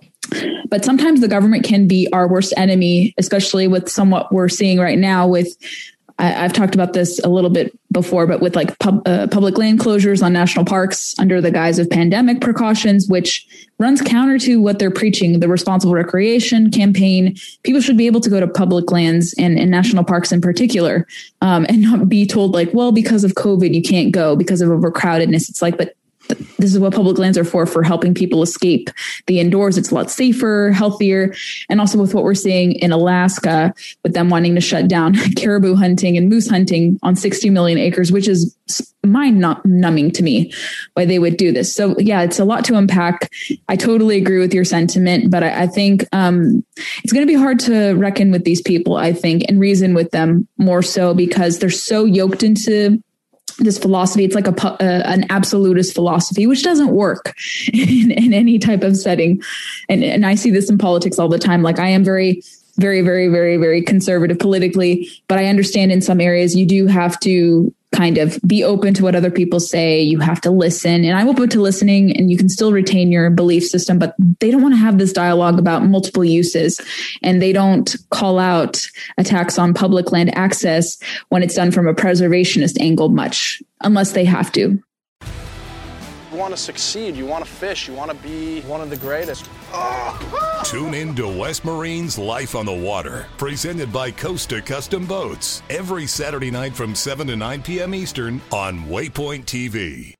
But sometimes the government can be our worst enemy, especially with somewhat we're seeing right now with I've talked about this a little bit before, but with like pub, uh, public land closures on national parks under the guise of pandemic precautions, which runs counter to what they're preaching, the responsible recreation campaign. People should be able to go to public lands and, and national parks in particular, um, and not be told like, well, because of COVID, you can't go because of overcrowdedness. It's like, but this is what public lands are for, for helping people escape the indoors. It's a lot safer, healthier. And also with what we're seeing in Alaska, with them wanting to shut down caribou hunting and moose hunting on sixty million acres, which is mind numbing to me why they would do this. So yeah, it's a lot to unpack. I totally agree with your sentiment, but I, I think um, it's going to be hard to reckon with these people, I think, and reason with them more so because they're so yoked into this philosophy. It's like a uh, an absolutist philosophy, which doesn't work in, in any type of setting. And, and I see this in politics all the time. Like I am very, very, very, very, very conservative politically, but I understand in some areas you do have to kind of be open to what other people say. You have to listen, and I'm open to listening, and you can still retain your belief system, but they don't want to have this dialogue about multiple uses, and they don't call out attacks on public land access when it's done from a preservationist angle much, unless they have to. You want to succeed, you want to fish, you want to be one of the greatest. Tune in to West Marine's Life on the Water, presented by Costa Custom Boats, every Saturday night from seven to nine p.m. Eastern on Waypoint T V.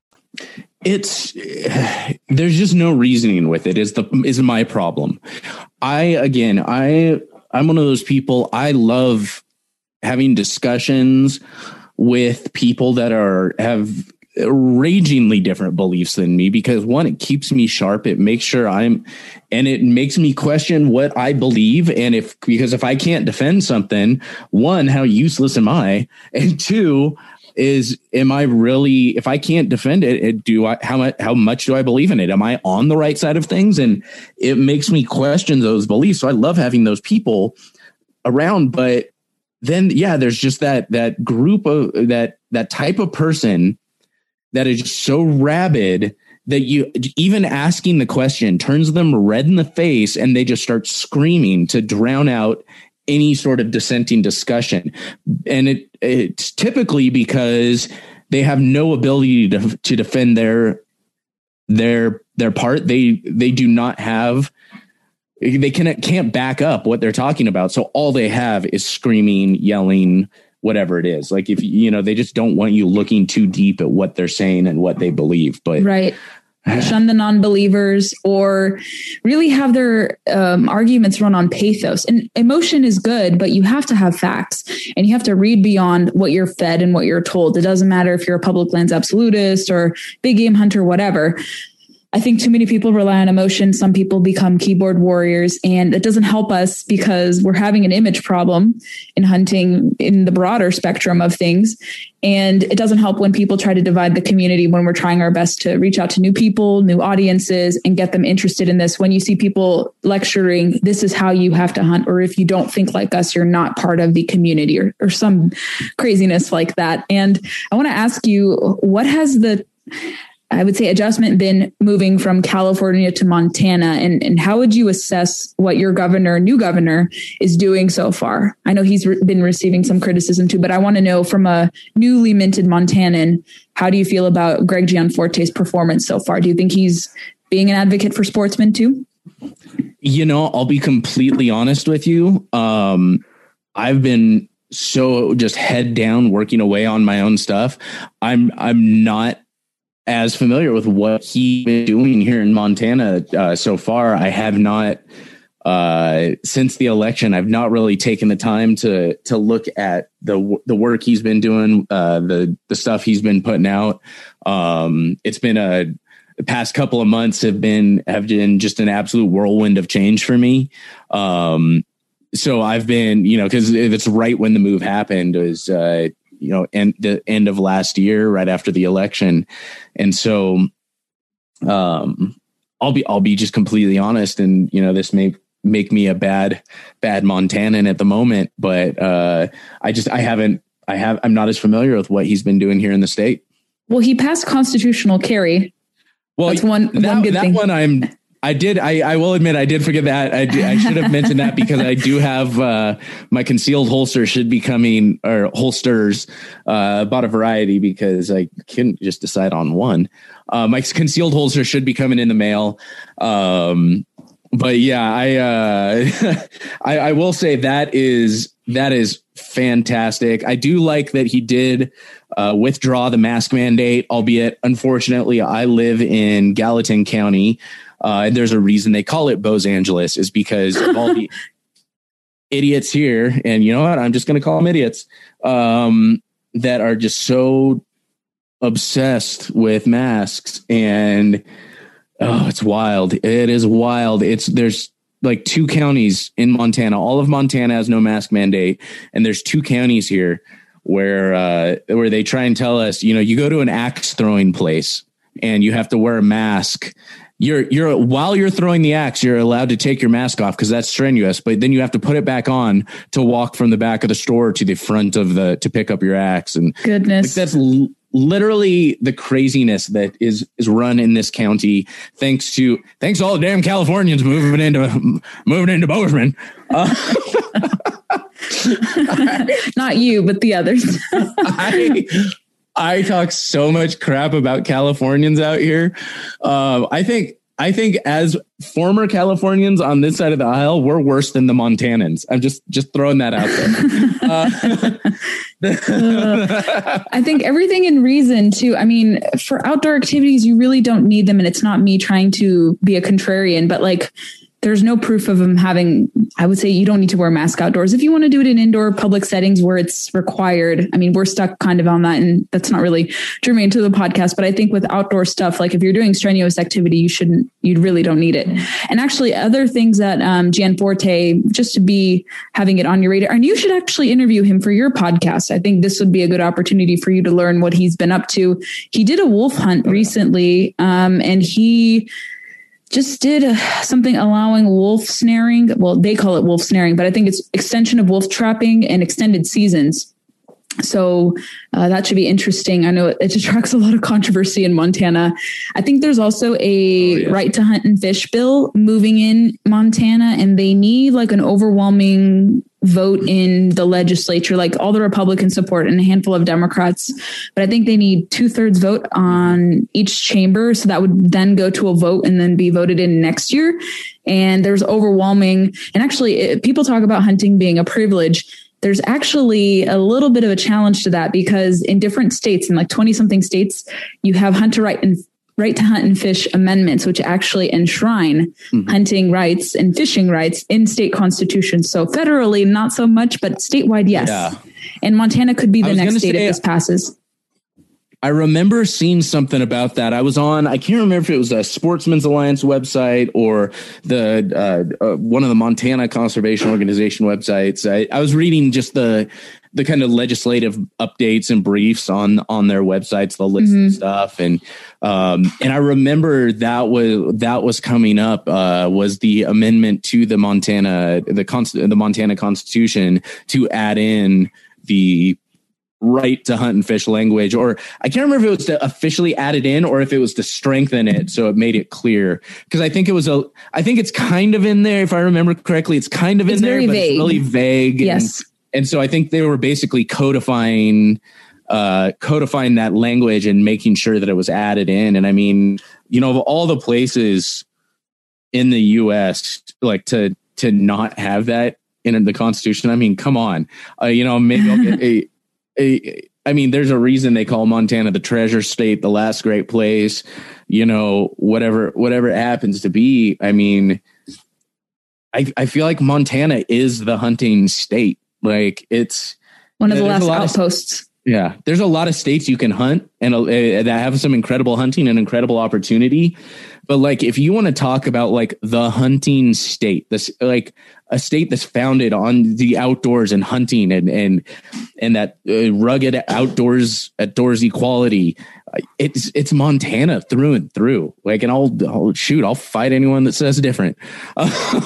It's there's just no reasoning with it is the is my problem. I again, I I'm one of those people. I love having discussions with people that are have ragingly different beliefs than me, because one, it keeps me sharp. It makes sure I'm, and it makes me question what I believe. And if, because if I can't defend something, one, how useless am I? And two is, am I really, if I can't defend it, it do I, how much, how much do I believe in it? Am I on the right side of things? And it makes me question those beliefs. So I love having those people around, but then, yeah, there's just that, that group of that, that type of person that is just so rabid that you even asking the question turns them red in the face, and they just start screaming to drown out any sort of dissenting discussion. And it it's typically because they have no ability to, to defend their their their part. They they do not have they can, can't back up what they're talking about. So all they have is screaming, yelling, whatever it is. Like if you know, they just don't want you looking too deep at what they're saying and what they believe. But right. Shun the non-believers, or really have their um, arguments run on pathos. And emotion is good, but you have to have facts, and you have to read beyond what you're fed and what you're told. It doesn't matter if you're a public lands absolutist or big game hunter, whatever. I think too many people rely on emotion. Some people become keyboard warriors, and it doesn't help us because we're having an image problem in hunting in the broader spectrum of things. And it doesn't help when people try to divide the community when we're trying our best to reach out to new people, new audiences, and get them interested in this. When you see people lecturing, this is how you have to hunt, or if you don't think like us, you're not part of the community, or, or some craziness like that. And I want to ask you, what has the I would say adjustment been moving from California to Montana, and, and how would you assess what your governor, new governor, is doing so far? I know he's re- been receiving some criticism too, but I want to know from a newly minted Montanan, how do you feel about Greg Gianforte's performance so far? Do you think he's being an advocate for sportsmen too? You know, I'll be completely honest with you. Um, I've been so just head down working away on my own stuff. I'm I'm not as familiar with what he's been doing here in Montana uh, so far. I have not, uh, since the election, I've not really taken the time to to look at the the work he's been doing, uh, the the stuff he's been putting out. Um, it's been a the past couple of months have been have been just an absolute whirlwind of change for me. Um, so I've been, you know, because it's right when the move happened was. Uh, you know, and the end of last year, right after the election. And so, um, I'll be, I'll be just completely honest. And, you know, this may make me a bad, bad Montanan at the moment, but, uh, I just, I haven't, I have, I'm not as familiar with what he's been doing here in the state. Well, he passed constitutional carry. Well, that's one, that, one good that thing. one I'm, I did. I, I will admit I did forget that. I, did, I should have mentioned that because I do have uh, my concealed holster should be coming, or holsters. Uh, bought a variety because I couldn't just decide on one. Uh, my concealed holster should be coming in the mail. Um, but yeah, I, uh, I I will say that is that is fantastic. I do like that he did uh, withdraw the mask mandate, albeit unfortunately I live in Gallatin County. Uh, and there's a reason they call it Bos Angeles, is because of all the idiots here. And you know what? I'm just going to call them idiots um, that are just so obsessed with masks. And oh, it's wild. It is wild. It's there's like two counties in Montana. All of Montana has no mask mandate. And there's two counties here where uh, where they try and tell us, you know, you go to an axe throwing place and you have to wear a mask. You're you're while you're throwing the axe, you're allowed to take your mask off because that's strenuous. But then you have to put it back on to walk from the back of the store to the front of the to pick up your axe. And goodness, like, that's l- literally the craziness that is is run in this county. Thanks to thanks to all the damn Californians moving into moving into Bozeman. Uh, Not you, but the others. I, I talk so much crap about Californians out here. Uh, I think I think as former Californians on this side of the aisle, we're worse than the Montanans. I'm just just throwing that out there. uh, I think everything in reason too. I mean, for outdoor activities, you really don't need them. And it's not me trying to be a contrarian, but like, there's no proof of them having, I would say you don't need to wear a mask outdoors. If you want to do it in indoor public settings where it's required, I mean, we're stuck kind of on that, and that's not really germane to the podcast. But I think with outdoor stuff, like if you're doing strenuous activity, you shouldn't, you really don't need it. And actually other things that um, Gianforte, just to be having it on your radar, and you should actually interview him for your podcast. I think this would be a good opportunity for you to learn what he's been up to. He did a wolf hunt recently, um, and he just did uh, something allowing wolf snaring. Well, they call it wolf snaring, but I think it's extension of wolf trapping and extended seasons. So uh, that should be interesting. I know it, it attracts a lot of controversy in Montana. I think there's also a oh, yeah. right to hunt and fish bill moving in Montana, and they need like an overwhelming vote in the legislature, like all the Republican support and a handful of Democrats. But I think they need two thirds vote on each chamber. So that would then go to a vote and then be voted in next year. And there's overwhelming. And actually, it, people talk about hunting being a privilege. There's actually a little bit of a challenge to that, because in different states, in like twenty something states, you have hunter right and right to hunt and fish amendments, which actually enshrine mm-hmm. hunting rights and fishing rights in state constitutions. So federally, not so much, but statewide, yes. Yeah. And Montana could be the next state say, if this passes. I remember seeing something about that. I was on, I can't remember if it was a Sportsman's Alliance website or the uh, uh, one of the Montana Conservation Organization websites. I, I was reading just the the kind of legislative updates and briefs on on their websites, the list mm-hmm. and stuff. And um, and I remember that was that was coming up uh, was the amendment to the Montana the Const- the Montana Constitution to add in the right to hunt and fish language, or I can't remember if it was to officially add it in or if it was to strengthen it so it made it clear. Because I think it was a, I think it's kind of in there if I remember correctly. It's kind of in it's there, but vague. It's really vague. Yes, and, and so I think they were basically codifying, uh, codifying that language and making sure that it was added in. And I mean, you know, of all the places in the U S, like to to not have that in the Constitution, I mean, come on, uh, you know, maybe I'll get a. I mean, there's a reason they call Montana the treasure state, the last great place, you know, whatever, whatever it happens to be. I mean, I, I feel like Montana is the hunting state. Like it's one of the last outposts. Of, yeah. There's a lot of states you can hunt and uh, that have some incredible hunting and incredible opportunity. But like, if you want to talk about like the hunting state, this like a state that's founded on the outdoors and hunting and and and that uh, rugged outdoors outdoors equality, it's it's Montana through and through. Like, and I'll, I'll shoot, I'll fight anyone that says different. Um,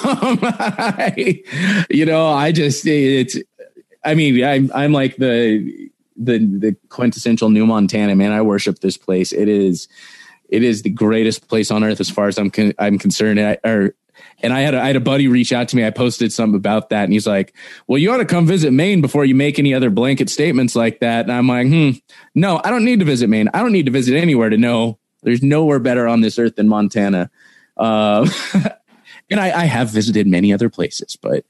I, you know, I just it's. I mean, I'm I'm like the the the quintessential new Montana man. I worship this place. It is. It is the greatest place on earth as far as I'm con- I'm concerned. And I, or, and I had a, I had a buddy reach out to me. I posted something about that, and he's like, "Well, you ought to come visit Maine before you make any other blanket statements like that." And I'm like, "Hmm, no, I don't need to visit Maine. I don't need to visit anywhere to know there's nowhere better on this earth than Montana." Uh, and I, I have visited many other places, but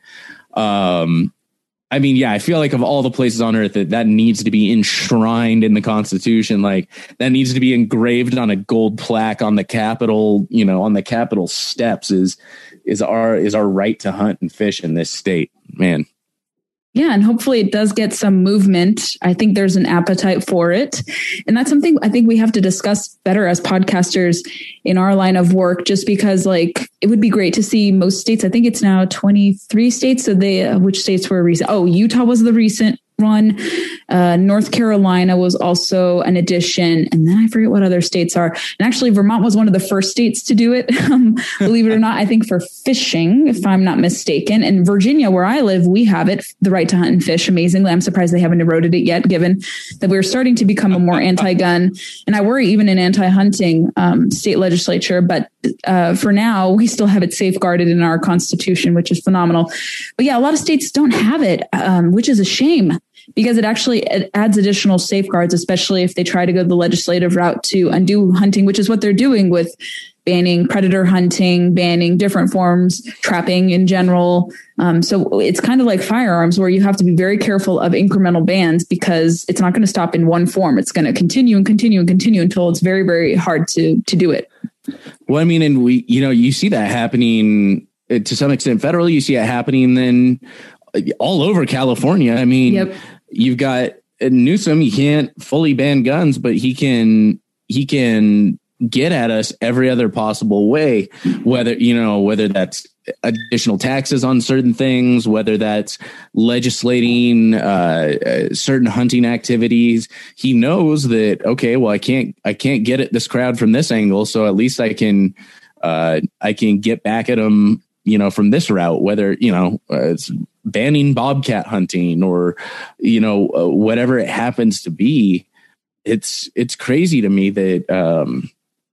um, I mean, yeah, I feel like of all the places on earth that that needs to be enshrined in the Constitution, like that needs to be engraved on a gold plaque on the Capitol, you know, on the Capitol steps is, is our, is our right to hunt and fish in this state, man. Yeah. And hopefully it does get some movement. I think there's an appetite for it. And that's something I think we have to discuss better as podcasters in our line of work, just because like it would be great to see most states. I think it's now twenty-three states. So they, uh, which states were recent? Oh, Utah was the recent one. Uh, North Carolina was also an addition. And then I forget what other states are. And actually Vermont was one of the first states to do it. Um, believe it or not, I think for fishing, if I'm not mistaken. And Virginia, where I live, we have it, the right to hunt and fish. Amazingly. I'm surprised they haven't eroded it yet, given that we're starting to become a more anti-gun. And I worry even an anti-hunting um, state legislature. But uh, for now, we still have it safeguarded in our Constitution, which is phenomenal. But yeah, a lot of states don't have it, um, which is a shame, because it actually it adds additional safeguards, especially if they try to go the legislative route to undo hunting, which is what they're doing with banning predator hunting, banning different forms, trapping in general. Um, so it's kind of like firearms, where you have to be very careful of incremental bans, because it's not going to stop in one form. It's going to continue and continue and continue until it's very, very hard to to do it. Well, I mean, and we, you know, you see that happening to some extent federally. You see it happening then all over California. I mean, yep. You've got Newsom. He can't fully ban guns, but he can he can get at us every other possible way, whether, you know, whether that's additional taxes on certain things, whether that's legislating uh, uh, certain hunting activities. He knows that, okay, well, I can't I can't get at this crowd from this angle, so at least I can uh, I can get back at them, you know, from this route, whether, you know, uh, it's banning bobcat hunting or, you know, uh, whatever it happens to be. It's, it's crazy to me that, um,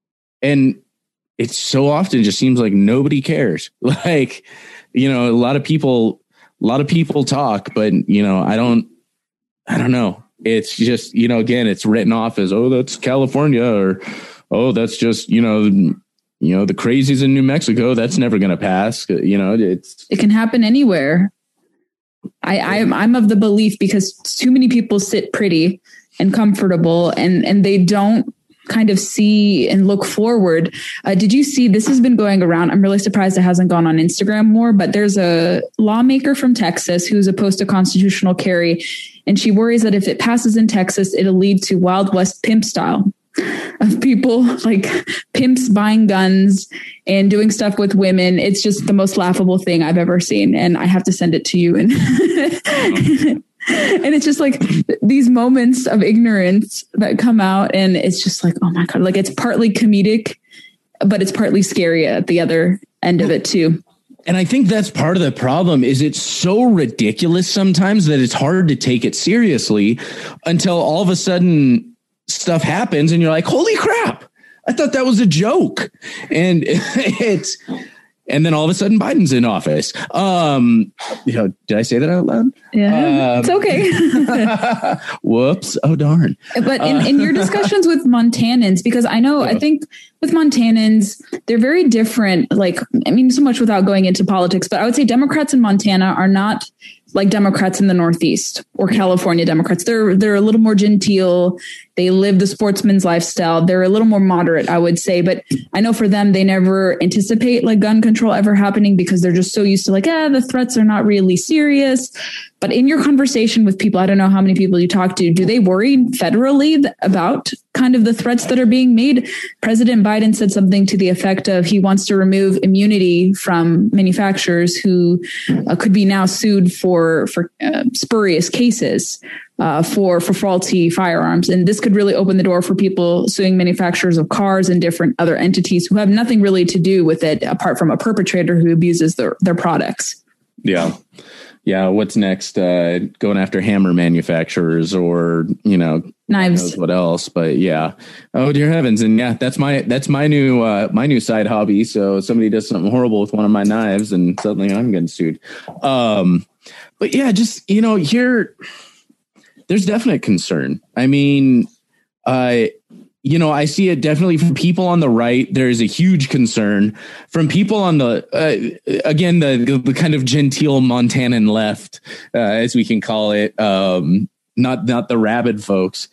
and it so often just seems like nobody cares. Like, you know, a lot of people, a lot of people talk, but, you know, I don't, I don't know. It's just, you know, again, it's written off as, oh, that's California, or, oh, that's just, you know, you know, the crazies in New Mexico. That's never going to pass. You know, it's, it can happen anywhere. I, I'm, I'm of the belief, because too many people sit pretty and comfortable, and, and they don't kind of see and look forward. Uh, did you see, this has been going around. I'm really surprised it hasn't gone on Instagram more, but there's a lawmaker from Texas who's opposed to constitutional carry. And she worries that if it passes in Texas, it'll lead to Wild West pimp style of people like pimps buying guns and doing stuff with women. It's just the most laughable thing I've ever seen. And I have to send it to you. And And it's just like these moments of ignorance that come out, and it's just like, oh my God, like it's partly comedic, but it's partly scary at the other end of it too. And I think that's part of the problem is it's so ridiculous sometimes that it's hard to take it seriously until all of a sudden stuff happens and you're like, holy crap, I thought that was a joke. And it's, and then all of a sudden Biden's in office. Um, you know, did I say that out loud? Yeah, um, it's okay. Whoops. Oh, darn. But in, in your discussions with Montanans, because I know, yeah. I think with Montanans, they're very different. Like, I mean, so much without going into politics, but I would say Democrats in Montana are not like Democrats in the Northeast or California Democrats. They're they're a little more genteel. They live the sportsman's lifestyle. They're a little more moderate, I would say. But I know for them, they never anticipate like gun control ever happening because they're just so used to like, ah, the threats are not really serious. But in your conversation with people, I don't know how many people you talk to, do they worry federally about kind of the threats that are being made? President Biden said something to the effect of he wants to remove immunity from manufacturers who uh, could be now sued for for uh, spurious cases uh, for for faulty firearms. And this could really open the door for people suing manufacturers of cars and different other entities who have nothing really to do with it apart from a perpetrator who abuses their, their products. Yeah. Yeah. What's next? Uh, going after hammer manufacturers or, you know, knives, what else? But yeah. Oh, dear heavens. And yeah, that's my, that's my new, uh, my new side hobby. So somebody does something horrible with one of my knives and suddenly I'm getting sued. Um, but yeah, just, you know, here, there's definite concern. I mean, uh, you know, I see it definitely from people on the right. There is a huge concern from people on the, uh, again, the, the kind of genteel Montanan left, uh, as we can call it, um, not not the rabid folks.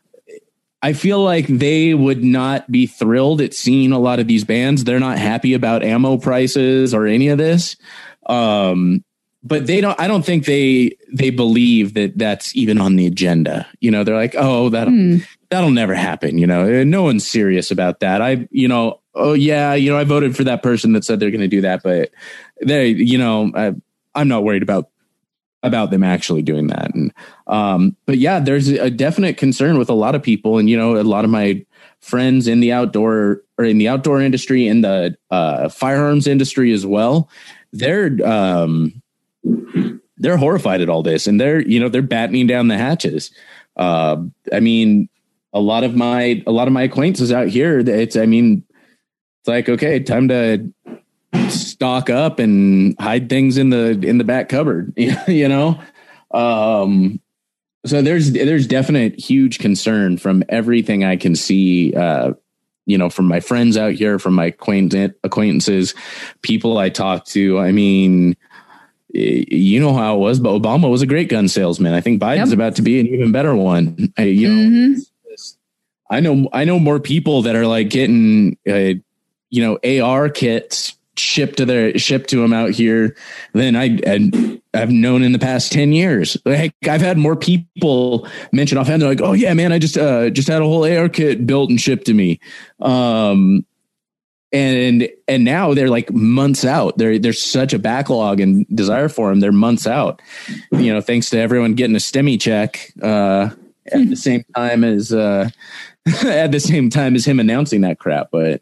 I feel like they would not be thrilled at seeing a lot of these bans. They're not happy about ammo prices or any of this. Um, but they don't, I don't think they, they believe that that's even on the agenda. You know, they're like, oh, that'll, mm. that'll never happen. You know, no one's serious about that. I, you know, oh yeah, you know, I voted for that person that said they're going to do that, but they, you know, I, I'm not worried about, about them actually doing that. And, um, but yeah, there's a definite concern with a lot of people. And, you know, a lot of my friends in the outdoor or in the outdoor industry, in the, uh, firearms industry as well, they're, um, they're horrified at all this and they're, you know, they're battening down the hatches. Uh, I mean, a lot of my, a lot of my acquaintances out here, it's, I mean, it's like, okay, time to stock up and hide things in the, in the back cupboard, you know? Um, so there's, there's definite huge concern from everything I can see, uh, you know, from my friends out here, from my acquaintance, acquaintances, people I talk to. I mean, you know how it was, but Obama was a great gun salesman. I think Biden's yep. about to be an even better one. I, you mm-hmm. know, I know, I know more people that are like getting, uh, you know, A R kits shipped to their shipped to them out here than I, I I've known in the past ten years. Like I've had more people mention offhand. They're like, oh yeah, man, I just, uh, just had a whole A R kit built and shipped to me. Um, And and now they're like months out. There there's such a backlog and desire for them. They're months out. You know, thanks to everyone getting a STEMI check uh, at the same time as uh, at the same time as him announcing that crap. But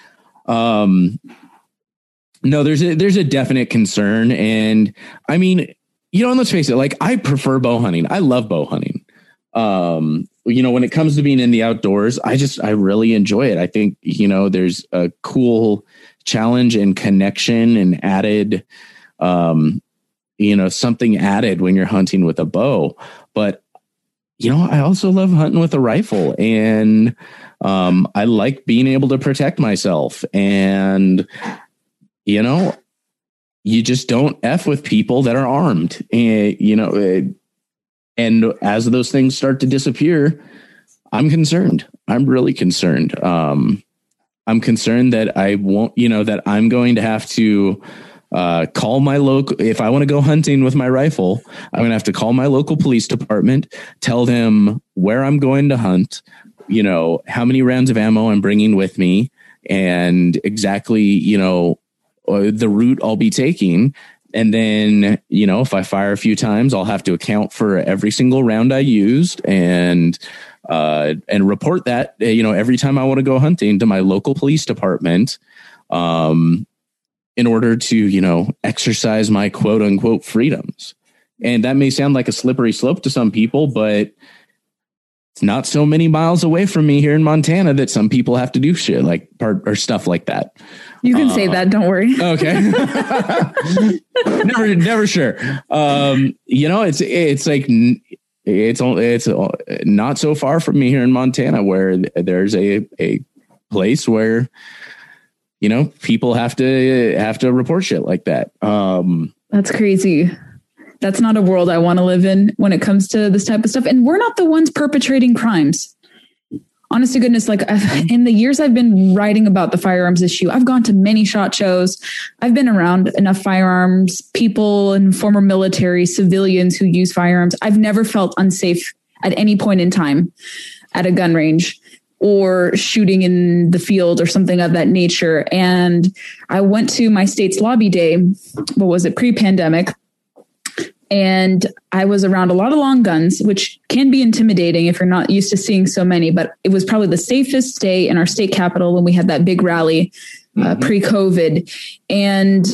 um, no, there's a, there's a definite concern. And I mean, you know, let's face it. Like I prefer bow hunting. I love bow hunting. Um, you know, when it comes to being in the outdoors, I just, I really enjoy it. I think, you know, there's a cool challenge and connection and added, um, you know, something added when you're hunting with a bow. But, you know, I also love hunting with a rifle and, um, I like being able to protect myself and, you know, you just don't F with people that are armed and, you know, it, and as those things start to disappear, I'm concerned. I'm really concerned. Um, I'm concerned that I won't, you know, that I'm going to have to uh, call my local, if I want to go hunting with my rifle, I'm going to have to call my local police department, tell them where I'm going to hunt, you know, how many rounds of ammo I'm bringing with me, and exactly, you know, the route I'll be taking. And then, you know, if I fire a few times, I'll have to account for every single round I used and uh, and report that, you know, every time I want to go hunting to my local police department um, in order to, you know, exercise my quote unquote freedoms. And that may sound like a slippery slope to some people, but it's not so many miles away from me here in Montana that some people have to do shit like or, or stuff like that. You can uh, say that. Don't worry. Okay. never, never sure. Um, you know, it's, it's like, it's, it's not so far from me here in Montana where there's a, a place where, you know, people have to have to report shit like that. Um, That's crazy. That's not a world I want to live in when it comes to this type of stuff. And we're not the ones perpetrating crimes. Honest to goodness, like in the years I've been writing about the firearms issue, I've gone to many SHOT Shows. I've been around enough firearms people and former military civilians who use firearms. I've never felt unsafe at any point in time at a gun range or shooting in the field or something of that nature. And I went to my state's lobby day. What was it? Pre-pandemic. And I was around a lot of long guns, which can be intimidating if you're not used to seeing so many. But it was probably the safest day in our state capitol when we had that big rally uh, mm-hmm. pre-COVID. And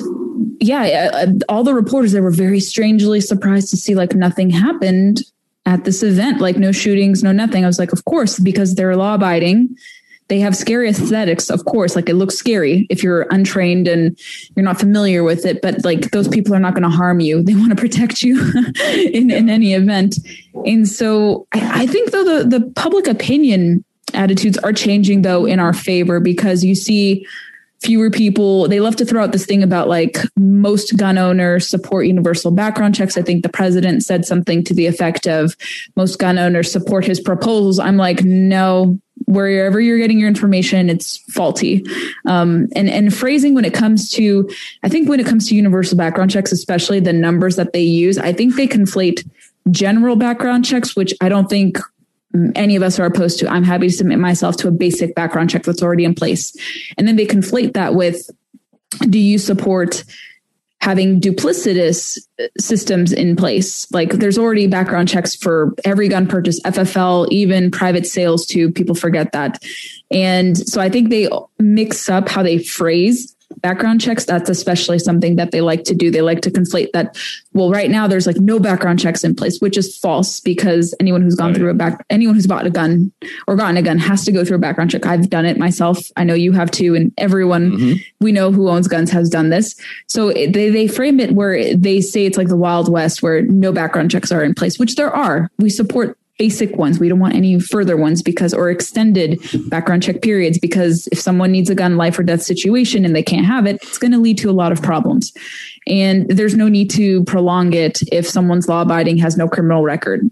yeah, all the reporters, they were very strangely surprised to see like nothing happened at this event, like no shootings, no nothing. I was like, of course, because they're law abiding. They have scary aesthetics, of course, like it looks scary if you're untrained and you're not familiar with it. But like those people are not going to harm you. They want to protect you in, in any event. And so I, I think, though, the, the public opinion attitudes are changing, though, in our favor, because you see fewer people. They love to throw out this thing about like most gun owners support universal background checks. I think the president said something to the effect of most gun owners support his proposals. I'm like, no. Wherever you're getting your information, it's faulty. Um, and, and phrasing when it comes to, I think when it comes to universal background checks, especially the numbers that they use, I think they conflate general background checks, which I don't think any of us are opposed to. I'm happy to submit myself to a basic background check that's already in place. And then they conflate that with, do you support having duplicitous systems in place? Like there's already background checks for every gun purchase, F F L, even private sales too. People forget that. And so I think they mix up how they phrase background checks. That's especially something that they like to do. They like to conflate that. Well, right now there's like no background checks in place, which is false, because anyone who's gone right. through a back, anyone who's bought a gun or gotten a gun has to go through a background check. I've done it myself. I know you have too. And everyone mm-hmm. we know who owns guns has done this. So they, they frame it where they say it's like the Wild West where no background checks are in place, which there are. We support basic ones. We don't want any further ones because, or extended background check periods, because if someone needs a gun life or death situation and they can't have it, it's going to lead to a lot of problems. And there's no need to prolong it if someone's law abiding, has no criminal record.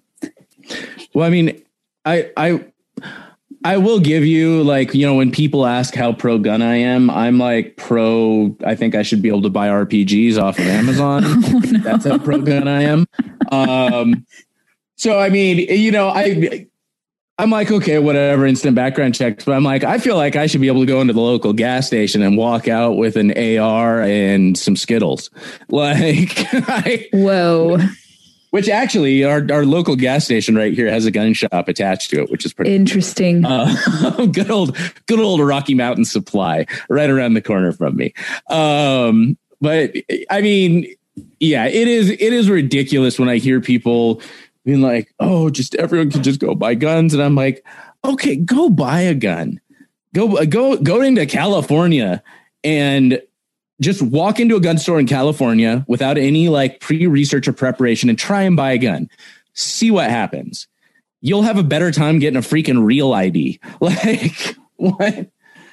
Well, I mean, I, I, I will give you, like, you know, when people ask how pro gun I am, I'm like pro, I think I should be able to buy R P Gs off of Amazon. Oh, no. That's how pro gun I am. Um, So, I mean, you know, I, I'm like, okay, whatever, instant background checks. But I'm like, I feel like I should be able to go into the local gas station and walk out with an A R and some Skittles. Like, I, whoa. Which actually, our, our local gas station right here has a gun shop attached to it, which is pretty interesting. Uh, good old, good old Rocky Mountain Supply right around the corner from me. Um, but I mean, yeah, it is, it is ridiculous when I hear people being like, oh, just everyone can just go buy guns. And I'm like, okay, go buy a gun. Go, go, go into California and just walk into a gun store in California without any like pre-research or preparation and try and buy a gun. See what happens. You'll have a better time getting a freaking real I D. Like, what?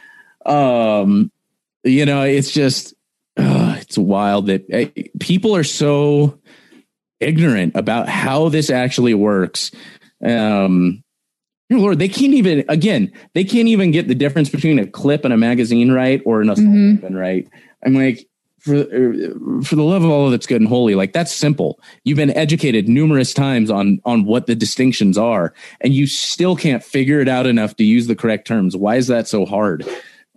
Um, you know, it's just, uh, it's wild that uh, people are so ignorant about how this actually works. Um, Lord, they can't even, again, they can't even get the difference between a clip and a magazine right, or an assault mm-hmm. weapon right. I'm like, for for the love of all that's good and holy, like, that's simple. You've been educated numerous times on on what the distinctions are, and you still can't figure it out enough to use the correct terms. Why is that so hard?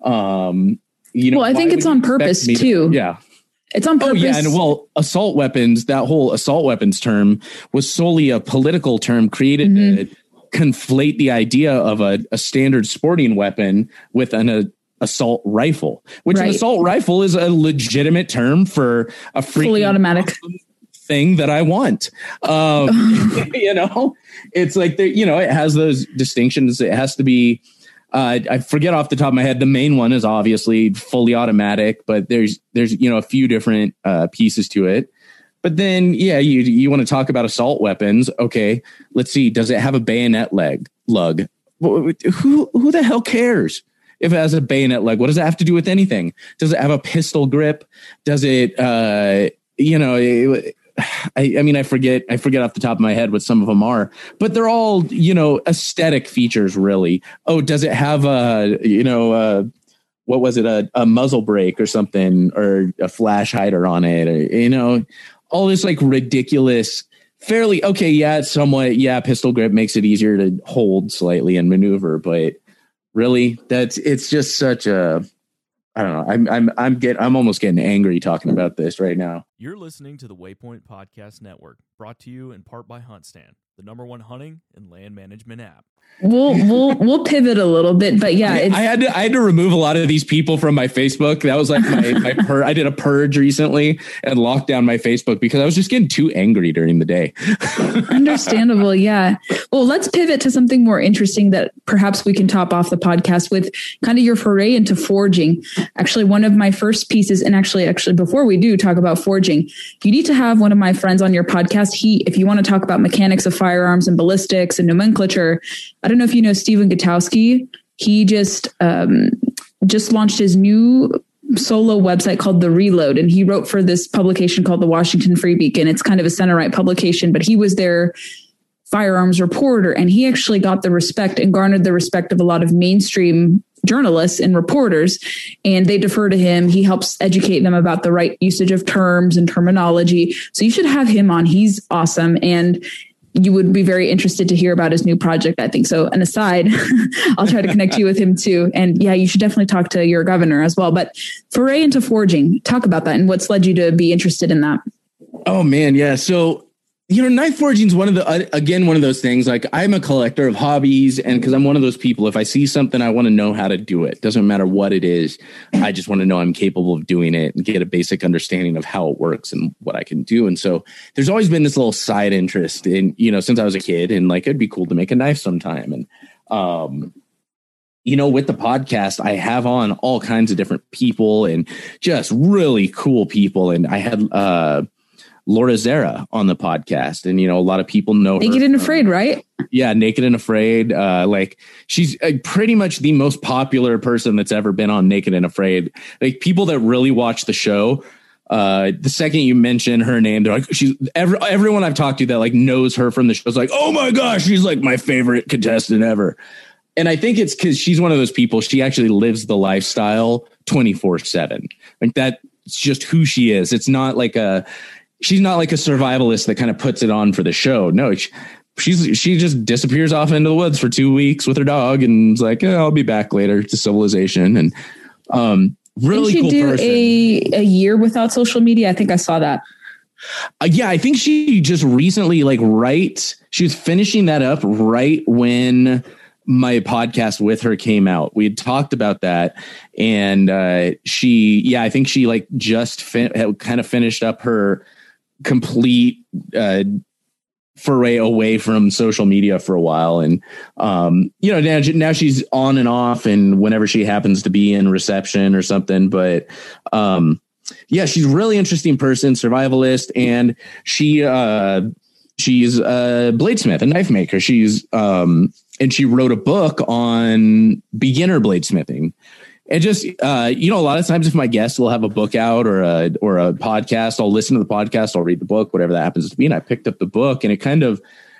Um, you know, well, I think it's on purpose to, too. Yeah. It's on purpose. Oh, yeah. And well, assault weapons, that whole assault weapons term was solely a political term created mm-hmm. to conflate the idea of a, a standard sporting weapon with an a, assault rifle, which right. an assault rifle is a legitimate term for a fully automatic thing that I want. Um, you know, it's like, the, you know, it has those distinctions. It has to be, uh, I forget off the top of my head. The main one is obviously fully automatic, but there's, there's, you know, a few different uh, pieces to it. But then, yeah, you you want to talk about assault weapons. Okay, let's see. Does it have a bayonet leg lug? Who who the hell cares if it has a bayonet leg? What does that have to do with anything? Does it have a pistol grip? Does it, uh, you know, it, I, I mean, I forget, I forget off the top of my head what some of them are, but they're all, you know, aesthetic features, really. Oh, does it have a, you know, uh, what was it, a, a muzzle brake or something, or a flash hider on it, or, you know, all this like ridiculous, fairly, okay, yeah, it's somewhat, yeah, pistol grip makes it easier to hold slightly and maneuver, but really, that's, it's just such a, I don't know. I'm I'm I'm getting I'm almost getting angry talking about this right now. You're listening to the Waypoint Podcast Network, brought to you in part by HuntStand, the number one hunting and land management app. We'll we'll we'll pivot a little bit, but yeah, it's, I had to I had to remove a lot of these people from my Facebook. That was like my my pur- I did a purge recently and locked down my Facebook because I was just getting too angry during the day. Understandable, yeah. Well, let's pivot to something more interesting that perhaps we can top off the podcast with, kind of your foray into forging. Actually, one of my first pieces, and actually, actually, before we do talk about forging, you need to have one of my friends on your podcast. He, if you want to talk about mechanics of firearms and ballistics and nomenclature. I don't know if you know Stephen Gutowski. He just um, just launched his new solo website called The Reload, and he wrote for this publication called the Washington Free Beacon. It's kind of a center-right publication, but he was their firearms reporter, and he actually got the respect and garnered the respect of a lot of mainstream journalists and reporters, and they defer to him. He helps educate them about the right usage of terms and terminology. So you should have him on. He's awesome, and you would be very interested to hear about his new project, I think. So an aside, I'll try to connect you with him too. And yeah, you should definitely talk to your governor as well. But foray into forging, talk about that and what's led you to be interested in that. Oh man. Yeah. So, you know, knife forging is one of the, uh, again, one of those things. Like, I'm a collector of hobbies, and because I'm one of those people, if I see something, I want to know how to do it. Doesn't matter what it is. I just want to know I'm capable of doing it and get a basic understanding of how it works and what I can do. And so there's always been this little side interest in, you know, since I was a kid, and like, it'd be cool to make a knife sometime. And, um, you know, with the podcast, I have on all kinds of different people and just really cool people. And I had, uh, Laura Zara on the podcast, and you know, a lot of people know her. Naked and Afraid, right? Yeah, Naked and Afraid. Uh, like, she's uh, pretty much the most popular person that's ever been on Naked and Afraid. Like, people that really watch the show, uh, the second you mention her name, they're like, she's every, everyone I've talked to that like knows her from the show is like, oh my gosh, she's like my favorite contestant ever. And I think it's because she's one of those people. She actually lives the lifestyle twenty-four seven. Like, that's just who she is. It's not like a. She's not like a survivalist that kind of puts it on for the show. No, she, she's she just disappears off into the woods for two weeks with her dog, and is like, oh, I'll be back later to civilization. And um, really Didn't she cool do person. A, a year without social media? I think I saw that. Uh, yeah, I think she just recently, like, right, she was finishing that up right when my podcast with her came out. We had talked about that, and uh, she, yeah, I think she like just fin- had kind of finished up her complete uh, foray away from social media for a while. And, um, you know, now, now she's on and off, and whenever she happens to be in reception or something, but, um, yeah, she's a really interesting person, survivalist. And she, uh, she's a bladesmith, a knife maker. She's, um, and she wrote a book on beginner bladesmithing. And just, uh, you know, a lot of times if my guests will have a book out or a, or a podcast, I'll listen to the podcast, I'll read the book, whatever that happens to be. And I picked up the book, and it kind of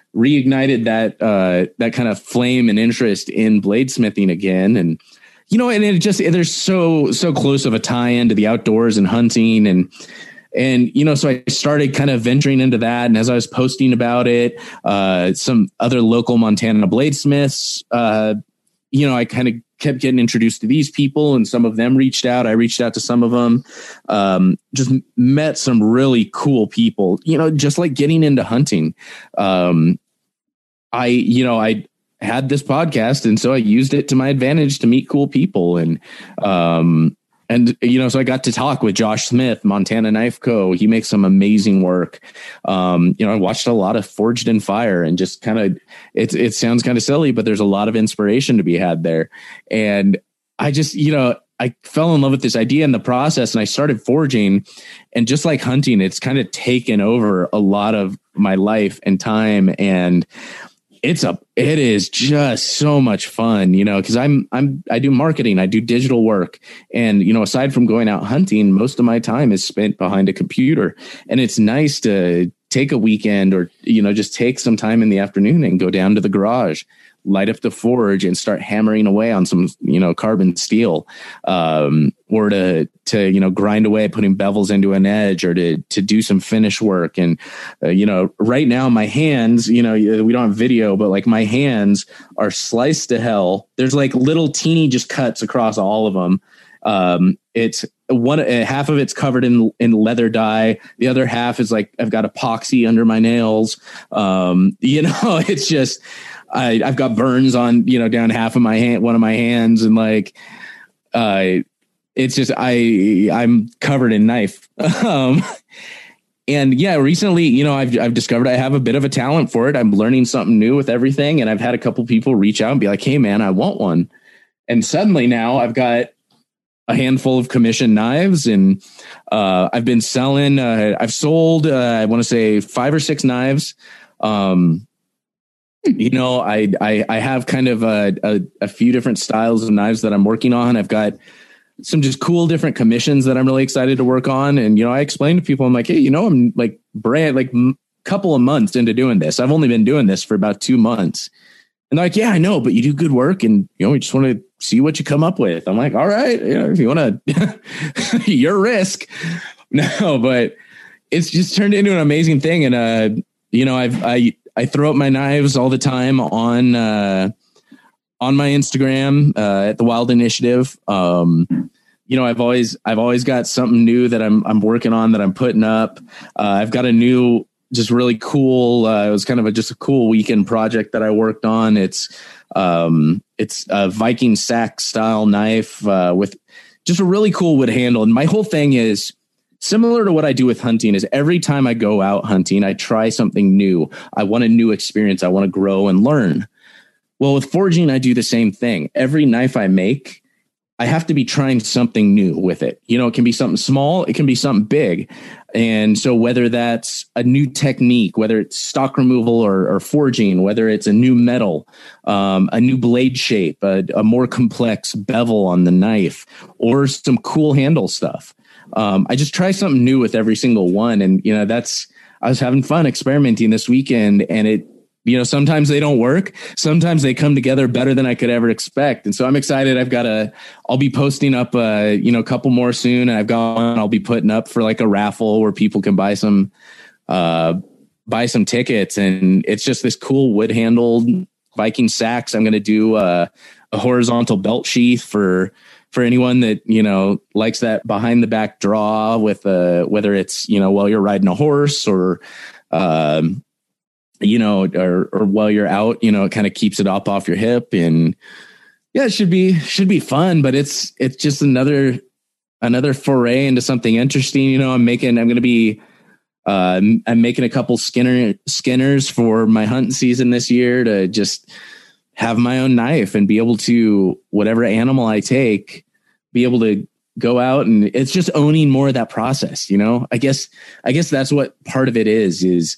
reignited that uh, that kind of flame and interest in bladesmithing again. And, you know, and it just, there's so, so close of a tie into the outdoors and hunting. And, and, you know, so I started kind of venturing into that. And as I was posting about it, uh, some other local Montana bladesmiths, uh, you know, I kind of kept getting introduced to these people, and some of them reached out. I reached out to some of them, um, just met some really cool people, you know, just like getting into hunting. Um, I, you know, I had this podcast, and so I used it to my advantage to meet cool people. And, um, And, you know, so I got to talk with Josh Smith, Montana Knife Co. He makes some amazing work. Um, you know, I watched a lot of Forged in Fire, and just kind of, it, it sounds kind of silly, but there's a lot of inspiration to be had there. And I just, you know, I fell in love with this idea in the process, and I started forging. And just like hunting, it's kind of taken over a lot of my life and time. And it's a, it is just so much fun, you know, cause I'm, I'm, I do marketing, I do digital work. And, you know, aside from going out hunting, most of my time is spent behind a computer. And it's nice to take a weekend, or, you know, just take some time in the afternoon and go down to the garage, light up the forge, and start hammering away on some, you know, carbon steel, um, or to, to, you know, grind away, putting bevels into an edge, or to, to do some finish work. And, uh, you know, right now my hands, you know, we don't have video, but like my hands are sliced to hell. There's like little teeny just cuts across all of them. Um, it's one, uh, half of it's covered in, in leather dye. The other half is like, I've got epoxy under my nails. Um, you know, it's just, I, I've got burns on, you know, down half of my hand, one of my hands. And like, uh, it's just, I, I'm covered in knife. um, and yeah, recently, you know, I've, I've discovered I have a bit of a talent for it. I'm learning something new with everything. And I've had a couple people reach out and be like, hey man, I want one. And suddenly now I've got a handful of commissioned knives, and uh, I've been selling, uh, I've sold, uh, I want to say five or six knives. Um, You know, I, I, I have kind of a, a, a few different styles of knives that I'm working on. I've got some just cool different commissions that I'm really excited to work on. And, you know, I explain to people, I'm like, hey, you know, I'm like brand, like a couple of months into doing this. I've only been doing this for about two months. And they're like, yeah, I know, but you do good work. And, you know, we just want to see what you come up with. I'm like, all right, you know, if you want to, your risk. No, but it's just turned into an amazing thing. And, uh, you know, I've, I, I throw up my knives all the time on uh, on my Instagram uh, at the Wild Initiative. Um, you know, I've always I've always got something new that I'm I'm working on, that I'm putting up. Uh, I've got a new, just really cool. Uh, it was kind of a, just a cool weekend project that I worked on. It's um, it's a Viking sack style knife uh, with just a really cool wood handle. And my whole thing is similar to what I do with hunting, is every time I go out hunting, I try something new. I want a new experience. I want to grow and learn. Well, with forging, I do the same thing. Every knife I make, I have to be trying something new with it. You know, it can be something small, it can be something big. And so whether that's a new technique, whether it's stock removal or, or forging, whether it's a new metal, um, a new blade shape, a, a more complex bevel on the knife, or some cool handle stuff. Um, I just try something new with every single one. And, you know, that's, I was having fun experimenting this weekend, and it, you know, sometimes they don't work. Sometimes they come together better than I could ever expect. And so I'm excited. I've got a, I'll be posting up, uh, you know, a couple more soon. And I've got one I'll be putting up for like a raffle where people can buy some, uh, buy some tickets. And it's just this cool wood handled Viking sacks. I'm going to do uh, a horizontal belt sheath for, for anyone that, you know, likes that behind the back draw with uh whether it's, you know, while you're riding a horse, or, um, you know, or, or while you're out, you know, it kind of keeps it up off your hip. And yeah, it should be, should be fun, but it's, it's just another, another foray into something interesting. You know, I'm making, I'm going to be, uh, I'm making a couple Skinner skinners for my hunting season this year, to just have my own knife and be able to, whatever animal I take, be able to go out, and it's just owning more of that process. You know, I guess, I guess that's what part of it is, is,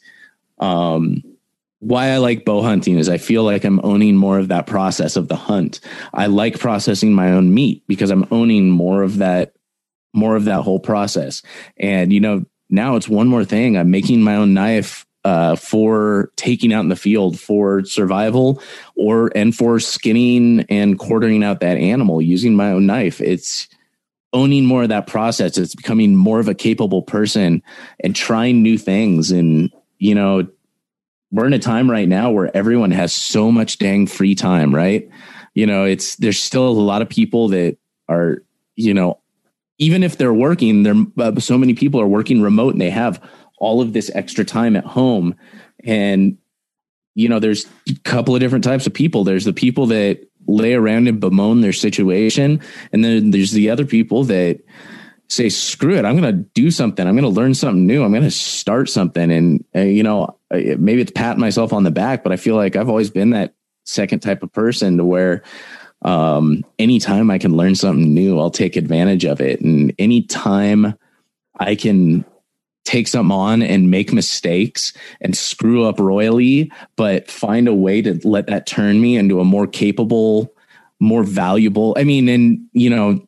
um, why I like bow hunting is I feel like I'm owning more of that process of the hunt. I like processing my own meat because I'm owning more of that, more of that whole process. And, you know, now it's one more thing. I'm making my own knife uh, for taking out in the field for survival or and for skinning and quartering out that animal using my own knife. It's owning more of that process. It's becoming more of a capable person and trying new things. And, you know, we're in a time right now where everyone has so much dang free time, right? You know, it's, there's still a lot of people that are, you know, even if they're working, there, uh, so many people are working remote and they have all of this extra time at home. And, you know, there's a couple of different types of people. There's the people that lay around and bemoan their situation. And then there's the other people that say, screw it, I'm going to do something. I'm going to learn something new. I'm going to start something. And, uh, you know, maybe it's patting myself on the back, but I feel like I've always been that second type of person to where um, anytime I can learn something new, I'll take advantage of it. And anytime I can take something on and make mistakes and screw up royally, but find a way to let that turn me into a more capable, more valuable. I mean, and you know,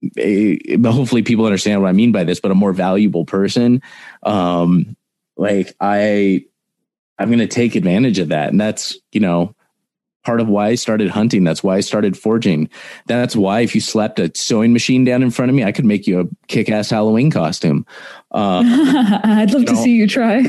a, hopefully people understand what I mean by this, but a more valuable person. Um, like I, I'm going to take advantage of that. And that's, you know, part of why I started hunting. That's why I started forging. That's why if you slapped a sewing machine down in front of me, I could make you a kick-ass Halloween costume. Uh, I'd love to know. see you try.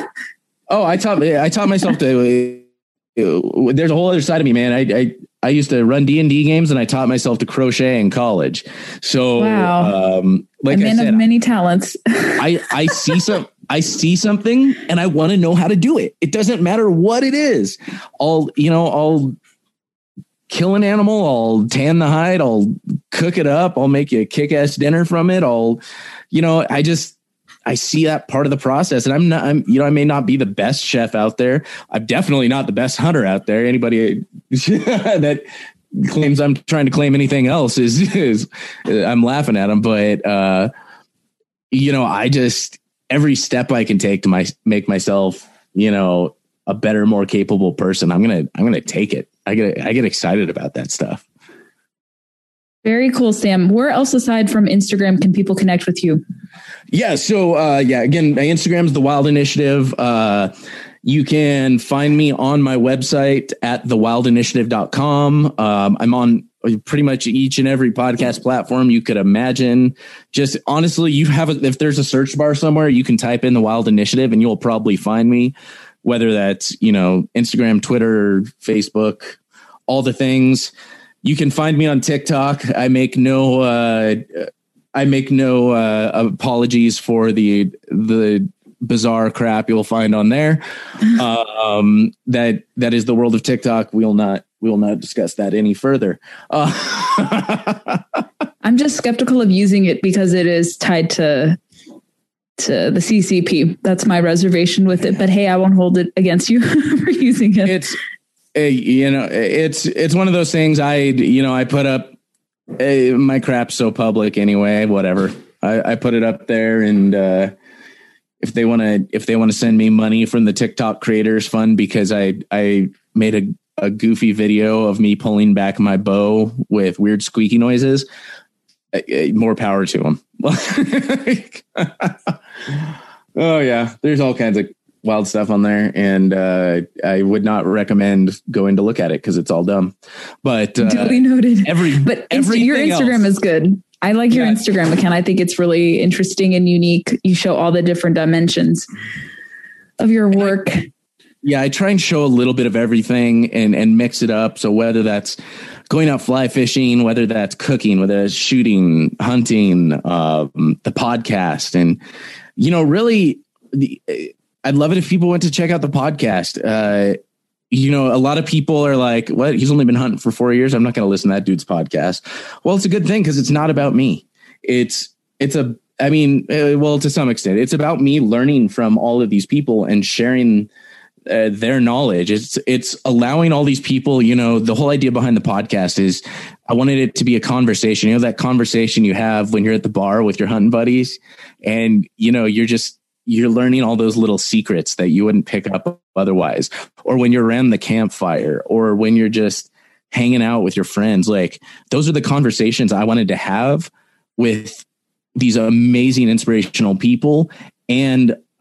oh, I taught I taught myself to. Uh, there's a whole other side of me, man. I, I I used to run D and D games, and I taught myself to crochet in college. So, wow. um, like a man I said, of many talents. I I see some. I see something and I want to know how to do it. It doesn't matter what it is. I'll, you know, I'll kill an animal. I'll tan the hide. I'll cook it up. I'll make you a kick-ass dinner from it. I'll, you know, I just, I see that part of the process, and I'm not, I'm, you know, I may not be the best chef out there. I'm definitely not the best hunter out there. Anybody that claims I'm trying to claim anything else is, is I'm laughing at them. But, uh, you know, I just, every step I can take to my make myself, you know, a better, more capable person, I'm gonna I'm gonna take it. I get I get excited about that stuff. Very cool, Sam. Where else aside from Instagram can people connect with you? Yeah, so uh, yeah, again, my Instagram is The Wild Initiative. Uh, you can find me on my website at the wild initiative dot com. Um, I'm on pretty much each and every podcast platform you could imagine. Just honestly, you have a, if there's a search bar somewhere, you can type in The Wild Initiative and you'll probably find me, whether that's, you know, Instagram, Twitter, Facebook, all the things. You can find me on TikTok. I make no, uh, I make no uh, apologies for the, the bizarre crap you'll find on there. um, that, that is the world of TikTok. We'll not, We will not discuss that any further. Uh, I'm just skeptical of using it because it is tied to to the C C P. That's my reservation with it. But hey, I won't hold it against you for using it. It's uh, you know, it's it's one of those things. I you know, I put up uh, my crap's so public anyway. Whatever. I, I put it up there, and uh, if they want to, if they want to send me money from the TikTok Creators Fund because I I made a a goofy video of me pulling back my bow with weird squeaky noises, uh, more power to them. Oh yeah. There's all kinds of wild stuff on there. And, uh, I would not recommend going to look at it cause it's all dumb, but, uh, duly noted. Every, but Insta- your Instagram else. is good. I like your yeah. Instagram account. I think it's really interesting and unique. You show all the different dimensions of your work. Yeah, I try and show a little bit of everything and, and mix it up. So whether that's going out fly fishing, whether that's cooking, whether it's shooting, hunting, um, the podcast. And, you know, really, the, I'd love it if people went to check out the podcast. Uh, you know, a lot of people are like, what? He's only been hunting for four years. I'm not going to listen to that dude's podcast. Well, it's a good thing because it's not about me. It's it's a I mean, uh, well, to some extent, it's about me learning from all of these people and sharing Uh, their knowledge. It's it's allowing all these people, you know, the whole idea behind the podcast is I wanted it to be a conversation. You know, that conversation you have when you're at the bar with your hunting buddies and, you know, you're just, you're learning all those little secrets that you wouldn't pick up otherwise. Or when you're around the campfire or when you're just hanging out with your friends, like those are the conversations I wanted to have with these amazing, inspirational people. And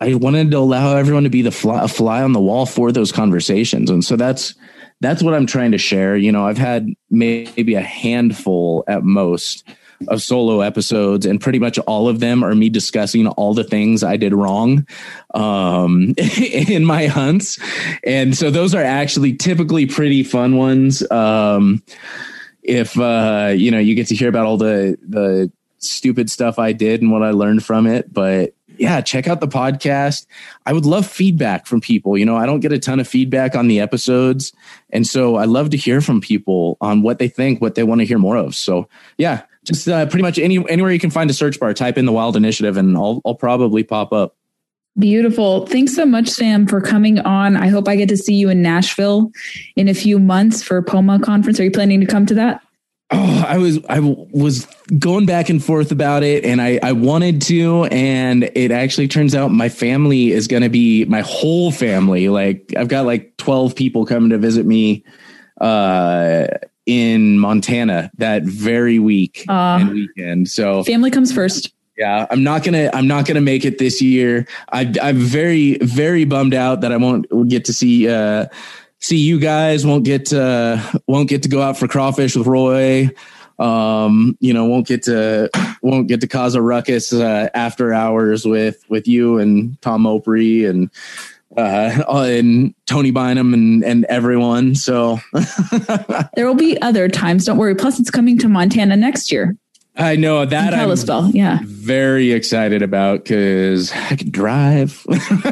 I wanted to allow everyone to be the fly, a fly on the wall for those conversations. And so that's, that's what I'm trying to share. You know, I've had maybe a handful at most of solo episodes, and pretty much all of them are me discussing all the things I did wrong um, in my hunts. And so those are actually typically pretty fun ones. Um, if, uh, you know, you get to hear about all the, the stupid stuff I did and what I learned from it. But yeah, check out the podcast. I would love feedback from people. You know, I don't get a ton of feedback on the episodes. And so I love to hear from people on what they think, what they want to hear more of. So yeah, just uh, pretty much any anywhere you can find a search bar, type in the Wild Initiative, and I'll I'll probably pop up. Beautiful. Thanks so much, Sam, for coming on. I hope I get to see you in Nashville in a few months for POMA conference. Are you planning to come to that? Oh, I was I was going back and forth about it, and I, I wanted to, and it actually turns out my family is going to be my whole family. Like I've got like twelve people coming to visit me uh, in Montana that very week uh, and weekend. So family comes first. Yeah, I'm not gonna I'm not gonna make it this year. I, I'm very very bummed out that I won't get to see. Uh, See you guys, won't get to won't get to go out for crawfish with Roy. Um, you know, won't get to won't get to cause a ruckus uh, after hours with with you and Tom Opry and uh, and Tony Bynum and and everyone. So there will be other times. Don't worry. Plus, it's coming to Montana next year. I know that. I'm Kalispell, yeah. Very excited about because I can drive.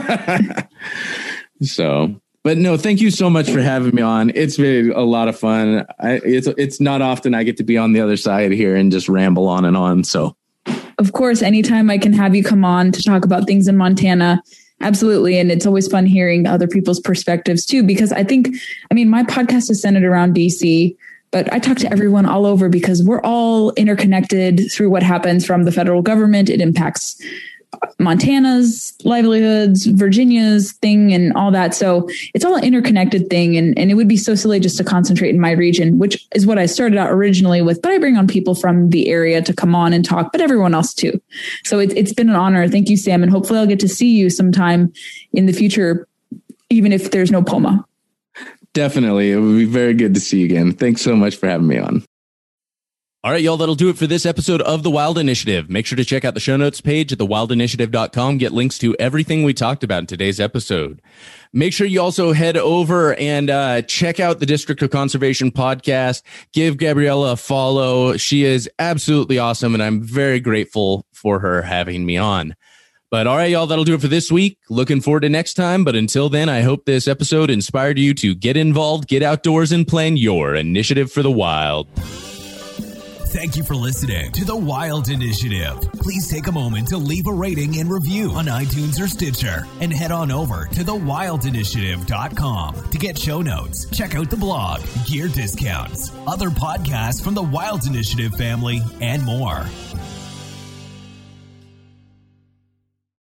So. But no, thank you so much for having me on. It's been a lot of fun. I, it's it's not often I get to be on the other side here and just ramble on and on. So, of course, anytime I can have you come on to talk about things in Montana, absolutely. And it's always fun hearing other people's perspectives too, because I think, I mean, my podcast is centered around D C, but I talk to everyone all over because we're all interconnected through what happens from the federal government. It impacts Montana's livelihoods, Virginia's thing, and all that. So it's all an interconnected thing. And, and it would be so silly just to concentrate in my region, which is what I started out originally with. But I bring on people from the area to come on and talk, but everyone else too. So it, it's been an honor. Thank you, Sam. And hopefully I'll get to see you sometime in the future, even if there's no POMA. Definitely. It would be very good to see you again. Thanks so much for having me on. All right, y'all, that'll do it for this episode of The Wild Initiative. Make sure to check out the show notes page at the wild initiative dot com. Get links to everything we talked about in today's episode. Make sure you also head over and uh, check out the District of Conservation podcast. Give Gabriella a follow. She is absolutely awesome, and I'm very grateful for her having me on. But all right, y'all, that'll do it for this week. Looking forward to next time. But until then, I hope this episode inspired you to get involved, get outdoors, and plan your initiative for the wild. Thank you for listening to The Wild Initiative. Please take a moment to leave a rating and review on iTunes or Stitcher, and head on over to the wild initiative dot com to get show notes, check out the blog, gear discounts, other podcasts from the Wild Initiative family, and more.